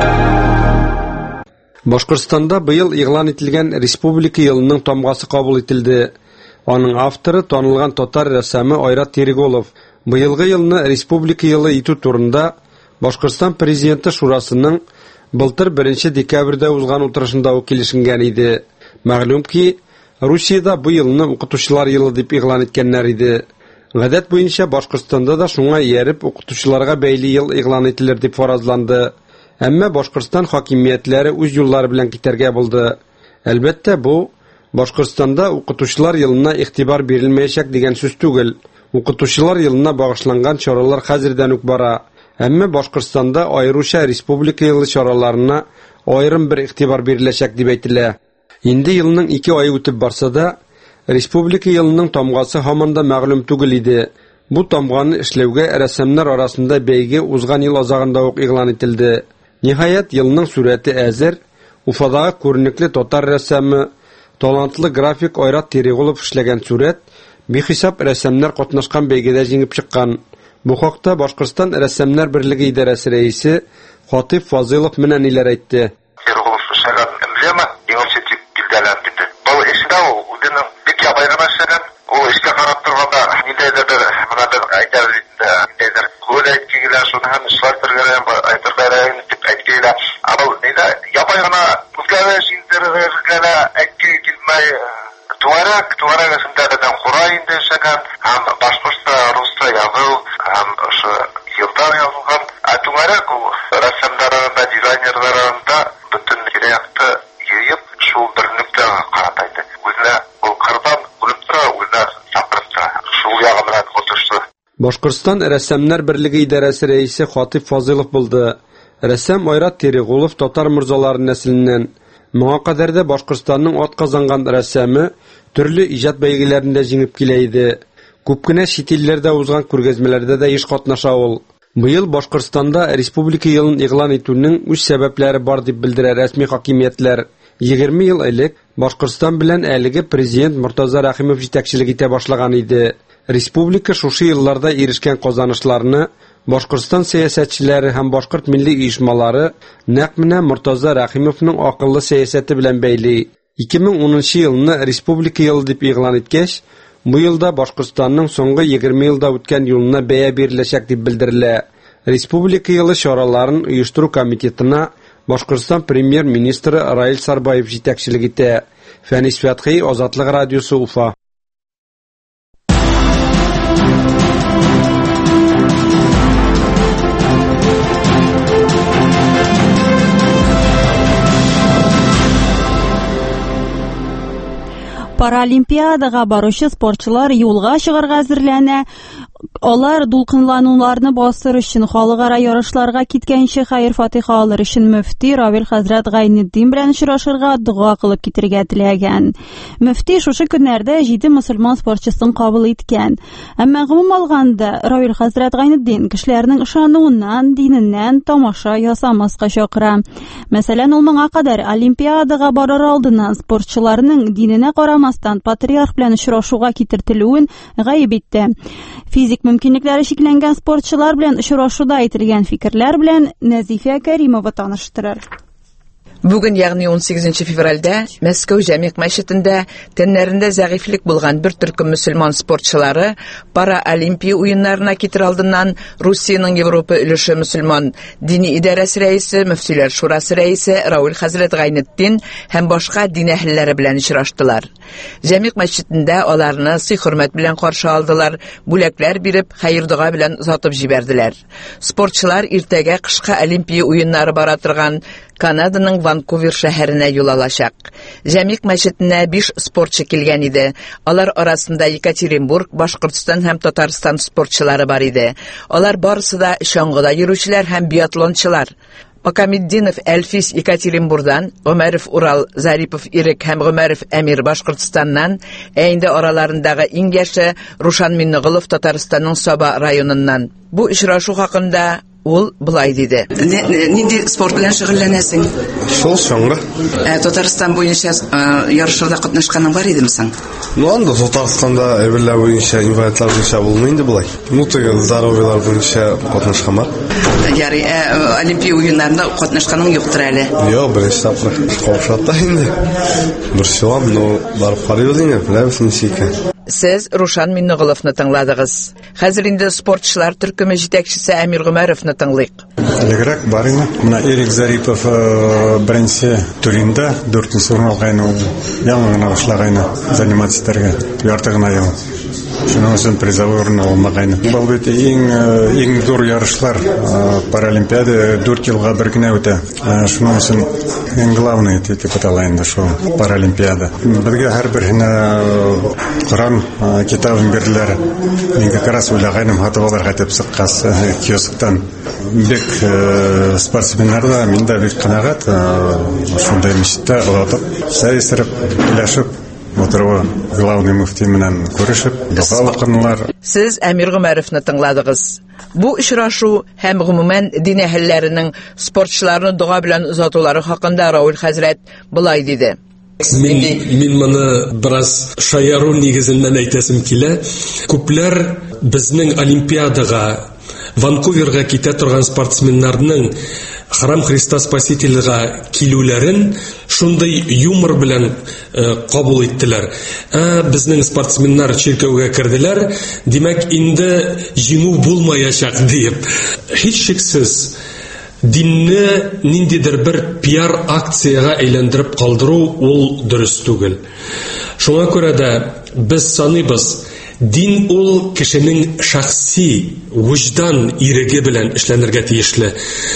Башкортстанда быел игълан ителгән республика елының тамгасы кабул ителде. Аның авторы танылган татар рәссамы Айрат Тереголов. Быелгы елны республика елы итү турында Башкортстан президенты шурасының былтыр беренче декабрьдә узган утырышында ук килешенгән иде. Мәгълүм ки, Русиядә бу елны укытучылар елы дип игълан иткәннәр иде. Гадәт буенча Башкортстанда да шуңа ияреп укытучыларга бәйле ел игълан ителер дип фаразланды. Әмма Башкортстан хакимиятләре үз юллары белән китәргә булды. Әлбәттә, бу Башкортстанда укытучылар елына игътибар бирелмәячәк дигән сүз түгел. Укытучылар елына багышланган чаралар хәзердән үк бара. Әмма Башкортстанда аеруча республика елы чараларына аерым бер игътибар биреләчәк дип әйтелә. Инде елның ике ай үтеп барса да, республика елының тамгасы һаман да мәгълүм түгел иде. Бу тамганы эшләүгә рәссамнар арасында бәйге узган ел азагында ук игълан ителде. Ниһаять, елның сурәте әзер, Уфадагы күренекле татар рәссамы, талантлы график Айрат Терегулов эшләгән сурәт бихисап рәссамнар катнашкан бәйгедә җиңеп чыккан. Бу хакта Башкортстан рәссамнар берлеге идарәсе рәисе Хатиф Фазылов менә ниләр әйтте. Терегулов эшләгән эмблема университет билдәләп бите. Бу эшдә ул үзенең бик ябайга эшләгән. Ул эшкә карап торганда ниндәйдер бер менә бер әйтер ниндәйдер күл әйткегеләр шуны һәм эшләр бергәрәм әйтерләр дип әйткегеләр. Ул нидә ябайга үзгәреш интервьюләргә әйтке килмәй туарак туарагысында да хура инде эшләгән һәм башкортча русча язу һәм ошо елдар язылган туарак ул рәссамнарында дизайнерларында бөтен яқты йыйып шул бер нөктәгә каратайды. Үзенә ул кырдан үлеп тора, үзенә сапырып тора. Шул ягы белән отышты. Башкортстан рәссамнар берлеге идарәсе рәисе Хатиф Фазылов булды. Рәссам Айрат Терегулов татар морзалары нәселеннән. Моңа кадәр дә Башкортстанның атказанган рәссамы төрле иҗат бәйгеләрендә җиңеп килә иде. Күп кенә чит илләрдә узган күргәзмәләрдә дә еш катнаша ул. Быел Башкортстанда республика елын игълан итүнең үз сәбәпләре бар дип белдерә рәсми хакимиятләр. егерме ел элек Башкортстан белән әлеге президент Муртаза Рәхимов җитәкчелек итә башлаган иде. Республика шушы елларда ирешкән казанышларны Башкортстан сәясәтчеләре һәм башкорт милли оешмалары нәкъ менә Муртаза Рәхимовның акыллы сәясәте белән бәйли. ике мең унынчы елны республика елы дип игълан иткәч, бу елда Башкортстанның соңгы егерме елда үткән юлына бәя биреләчәк дип белдерелә. Республика елы чараларын оештыру комитетына Башкортстан премьер-министры Раил Сарбаев җитәкчелек итә. Фәнис Фәтхи, Азатлык радиосы, Уфа. Паралимпиадага баручы спортчылар юлга чыгарга әзерләнә. Алар дулкынлануларны бастыр өчен халыкара ярышларга киткәнче хәйр-фатиха алыр өчен мөфти Равил хәзрәт Гайнетдин белән очрашырга, дуга кылып китергә теләгән. Мөфти шушы көннәрдә җиде мөселман спортчысын кабул иткән. Әмма гомум алганда Равил хәзрәт Гайнетдин кешеләрнең ышануыннан, диненнән тамаша ясамаска чакыра. Мәсәлән, ул моңа кадәр Олимпиадага барыр алдыннан спортчыларның диненә карамастан патриарх белән очрашуга китертелүен гаеп итте. Физик мөмкинлекләре шикләнгән спортчылар белән очрашуда әйтелгән фикерләр белән Нәзифә Кәримова таныштырыр. Бүген, ягъни он сигезенче февральдә Мәскәү Җәмигъ мәчетендә тәннәрендә зәгыйфлек булган бер төркем мөселман спортчылары Паралимпия уеннарына китер алдыннан Русиянең Европа өлеше мөселман дини идарәсе рәисе, мөфтиләр шурасы рәисе Равил хәзрәт Гайнетдин һәм башка дин әһелләре белән очраштылар. Җәмигъ мәчетендә аларны сый-хөрмәт белән каршы алдылар, бүләкләр биреп, хәйр-дуга белән озатып җибәрделәр. Спортчылар иртәгә кышкы Олимпия уеннары бара торган Канаданың Ванкувер шәһәренә юл алачак. Җәмигъ мәчетенә биш спортчы килгән иде. Алар арасында Екатеринбург, Башкортстан һәм Татарстан спортчылары бар иде. Алар барысы да чаңгыда йөрүчеләр һәм биатлончылар. Акамиддинов Әлфис Екатеринбургдан, Гомәров Урал, Зарипов Ирек һәм Гомәров Әмир Башкортстаннан, ә инде араларындагы иң яше Рушан Миннигылов Татарстанның Саба районыннан. Бу очрашу хакында ул булай диде. Нинди спорт белән шөгыльләнәсең? Шул чаңгы. Ә Татарстан буенча ярышларда катнашканың бар идеме соң? Ну, анда Татарстанда әйберләр буенча, инвалидлар буенча булмый инде булай. Ну, теге здоровьелар буенча катнашкан бар. Ярый, Олимпия уеннарында катнашканың юктыр әле. Юк, беренче тапкыр. Каушатта инде. Бер сылам, но барып карыйбыз инде, беләбез ничек. Сез Рушан Миннигыловны тыңладыгыз. Хәзер инде спортчылар төркеме җитәкчесе Әмир Гомәровны тыңлыйк. Элегрәк бар иде. Менә Эрик Зарипов беренче турында дүртенче урын алган ул. Яңа гына башлаган заниматься итәргә. Ярты гына ел. Шуның өчен призовой урын алмаган. Бу бит иң иң зур ярышлар Паралимпиада дүрт елга бер генә үтә. Шуның өчен иң главный дип атала инде шул Паралимпиада. Безгә һәрберне Коран китабын бирделәр. Мин как раз уйлаганым хатып алырга дип сыккас киосктан. Бик спортсменнар да мин дә бик канагат. Шундай миштә озатып, сәйсереп, биләшеп Моторова главный муфти менән күрешеп, дуга укыдылар. Сез Әмир Гомәровны тыңладыгыз. Бу очрашу һәм гомумән дин әһелләренең спортчыларны дуга белән озатулары хакында Рауль хәзрәт булай диде. Мин, мин моны бераз шаяру нигезеннән әйтәсем килә. Күпләр безнең Олимпиадага, Ванкуверга китә торган спортсменнарның Храм Христа Спасителега килүләрен шундый юмор белән э, кабул иттеләр. Ә безнең спортсменнар чиркәүгә керделәр, димәк инде җиңү булмаячак дип. Һич шиксез динне ниндидер бер пиар акцияга әйләндереп калдыру ул дөрес түгел. Шуңа күрә дә без саныйбыз, дин ул кешенең шәхси вөҗдан иреге белән эшләнергә тиешле.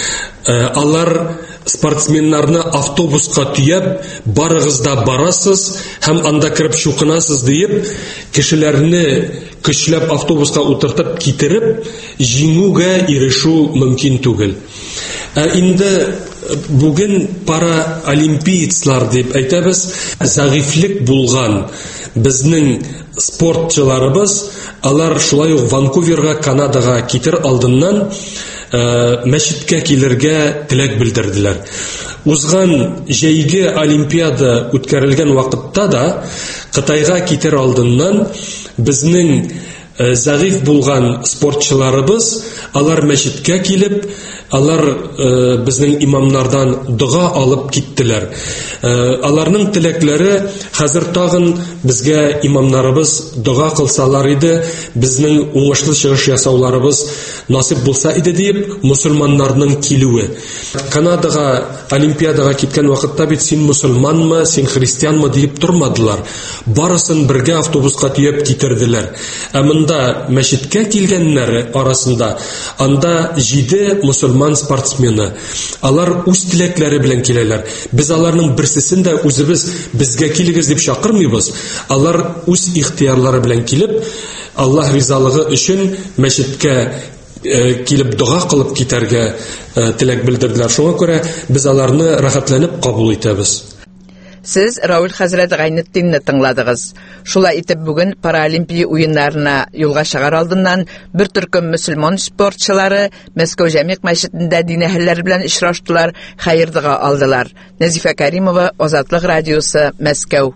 Алар спортсменнарны автобуска төяп, барыгыз да барасыз һәм анда кереп чукынасыз диеп, кешеләрне көчләп автобуска утыртып китереп, җиңүгә ирешү мөмкин түгел. Ә инде бүген пара олимпийцлар дип әйтәбез, зәгыйфлек булган безнең спортчыларыбыз, алар шулай ук Ванкуверга, Канадага китер алдыннан мәчеткә килергә теләк белдерделәр. Узган җәйге олимпиада үткәрелгән вакытта да Кытайга китер алдыннан безнең зәгыйф булган спортчыларыбыз, алар мәчеткә килеп, алар э, безнең имамнардан дуга алып киттеләр. Э, аларның теләкләре хәзер тагын безгә имамнарыбыз дуга кылсалар иде, безнең уңышлы чыгыш ясауларыбыз насип булса иде дип, мусульманнарның килүе. Канадага олимпиадага киткән вакытта бит син мусульманмы, син христианмы дип тормадылар. Барысын бергә автобуска төяп китерделәр. Ә монда мәчеткә килгәннәр арасында анда җиде мусульман спортсмены. Алар үз теләкләре белән киләләр. Без аларның берсесен дә үзебез безгә килегез дип чакырмыйбыз. Алар үз ихтиярлары белән килеп, Аллаһ ризалыгы өчен мәчеткә килеп дуга кылып китәргә теләк белдерделәр. Шуңа күрә без аларны рәхәтләнеп кабул итәбез. Сез Рауль хәзрәт Гайнетдинне тыңладыгыз. Шулай итеп бүген Паралимпия уеннарына юлга чыгар алдыннан бер төркем мөселман спортчылары Мәскәү Җәмигъ мәчетендә дин әһелләре белән очраштылар, хәер-дуга алдылар. Назифа Каримова, Азатлык радиосы, Мәскәү.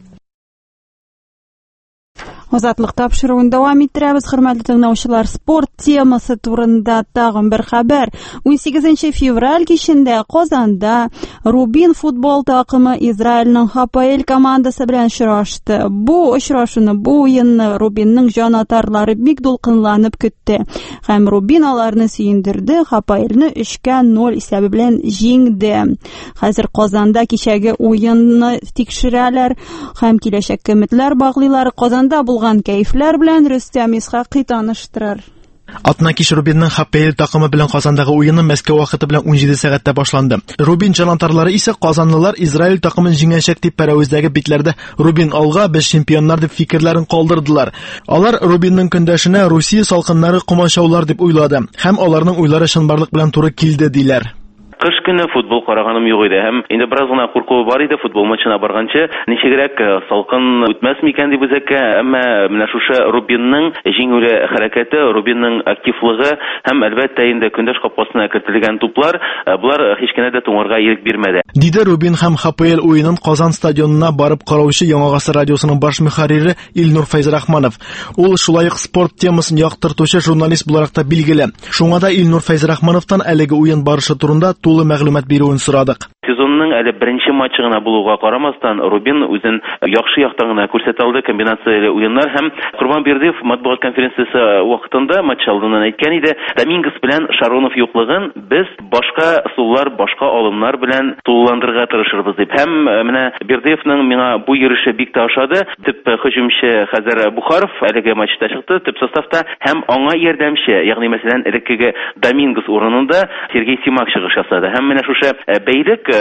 Азатлык тапшыруын дәвам иттерәбез, хөрмәтле тыңлаучылар. Спорт темасы турында тагын бер хәбәр. унсигезенче февраль кичендә Казанда Рубин футбол такымы Израильнең ХПЛ командасы белән очрашты. Бу очрашуны, бу уенны Рубинның җанатарлары бик дулкынланып көтте. Һәм Рубин аларны сөендерде, ХПЛны өчкә ноль исәбе белән җиңде. Хәзер Казанда кичәге уенны тикшерәләр һәм киләчәккә өметләр баглыйлар. Казанда булган кәйфләр белән Рөстәм Исхакый таныштырыр. Атнакиш Рубинның ХПЛ такымы белән Казандагы уены Мәскәү вакыты белән унҗиде сәгатьтә башланды. Рубин җанатарлары исә казанлылар Израиль такымын җиңәчәк дип пәрәвездәге битләрдә Рубин алга, без чемпионнар дип фикерләрен калдырдылар. Алар Рубинның көндәшенә Русия салкыннары комачаулар дип уйлады һәм аларның уйлары чынбарлык белән туры килде диләр. Кыш көне футбол караганым юк иде һәм инде бераз гына куркуы бар иде футбол матчына барганчы, ничегрәк салкын үтмәс микән дип үзәккә, әмма менә шушы Рубинның җиңүле хәрәкәте, Рубинның активлыгы һәм әлбәттә инде көндәш капкасына кертелгән туплар, булар һич кенә дә туңарга ирек бирмәде. Диде Рубин һәм ХПЛ уенын Казан стадионына барып караучы Яңа Гасыр радиосының баш мөхәррире Илнур Фәйзрахманов. Ул шулай ук спорт темасын яктыртучы журналист буларак та билгеле. Шуңа да Илнур Фәйзрахмановтан әлеге уен барышы турында тулы мәгълүмат бирүен сорадык. Сезонның әле беренче матчы гына булуга карамастан, Рубин үзен яхшы яктан гына күрсәтә алды. Комбинацияле уеннар һәм Курбан Бердиев матбугат конференциясе вакытында матч алдыннан әйткән иде, Домингос белән Шаронов юклыгын без башка суллар, башка алымнар белән тулыландырырга тырышырбыз дип. Һәм менә Бердиевның миңа бу йөреше бик тә ошады. Төп һөҗүмче Хәзәр Бухаров әлеге матчта чыкты, төп составта, һәм аңа ярдәмче, ягъни мәсәлән, элеккеге Домингос урынында Сергей Симак чыгыш ясады. Һәм менә шушы бәйлек Бухаров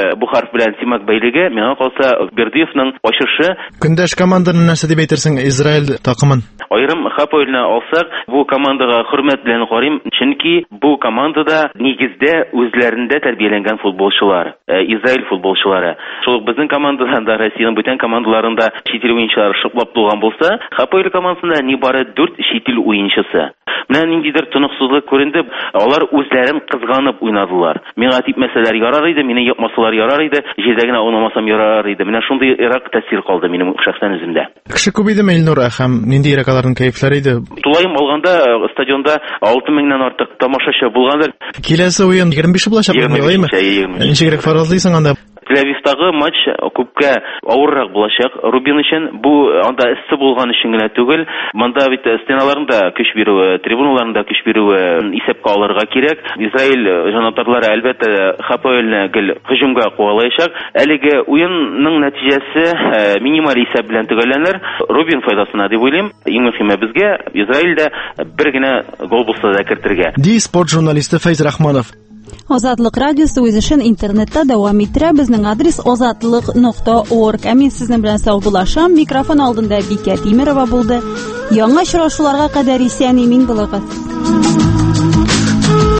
Сафаров белән Симак бәйлеге, миңа калса Бердыевның ачышы. Көндәш команданы нәрсә дип әйтерсең Израиль такымын? Айрым Хапойльны алсак, бу командага хөрмәт белән карыйм, чөнки бу командада нигездә үзләрендә тәрбияләнгән футболчылар, Израиль футболчылары. Шул безнең командада да, Россиянең бүтән командаларында чит ил уенчылары шыплап булган булса, Хапойль командасында нибары дүрт чит ил уенчысы. Менә ниндидер тыныксызлык күренде, алар үзләрен кызганып уйнадылар. Миңа типмәсәләр ярар иде, мине япмасалар ярар иде, җирдә генә аунамасам ярар иде. Менә шундый ирак тәэсир калды минем шәхсән үземдә. Кеше күп идеме Илнур һәм нинди иракаларның кәефләре иде? Тулайым алганда стадионда алты меңнән артык тамашачы булгандыр. Киләсе уен егерме биш булачакмы, уйлыймы? Ничегрәк фаразлыйсың анда? Тель-Авивтагы матч күпкә авыррак булачак. Рубин өчен бу анда эссе булган өчен генә түгел, монда бит стеналарында көч бирүе, трибуналарында көч бирүе исәпкә алырга кирәк. Израиль җанатарлары әлбәттә Хапойльне гел һөҗүмгә куалаячак. Әлеге уенның нәтиҗәсе минималь исәп белән төгәлләнер. Рубин файдасына дип уйлыйм. Иң мөһиме безгә Израильдә бер генә гол булса да кертергә. Ди спорт журналисты Фәйз Рахманов. Азатлык радиосы үз эшен интернетта дәвам иттерә. Безнең адрес азатлык нокта орг. Ә мин сезнең белән сау булашам. Микрофон алдында Бикә Тимерова булды. Яңа очрашуларга кадәр исән-имин булыгыз.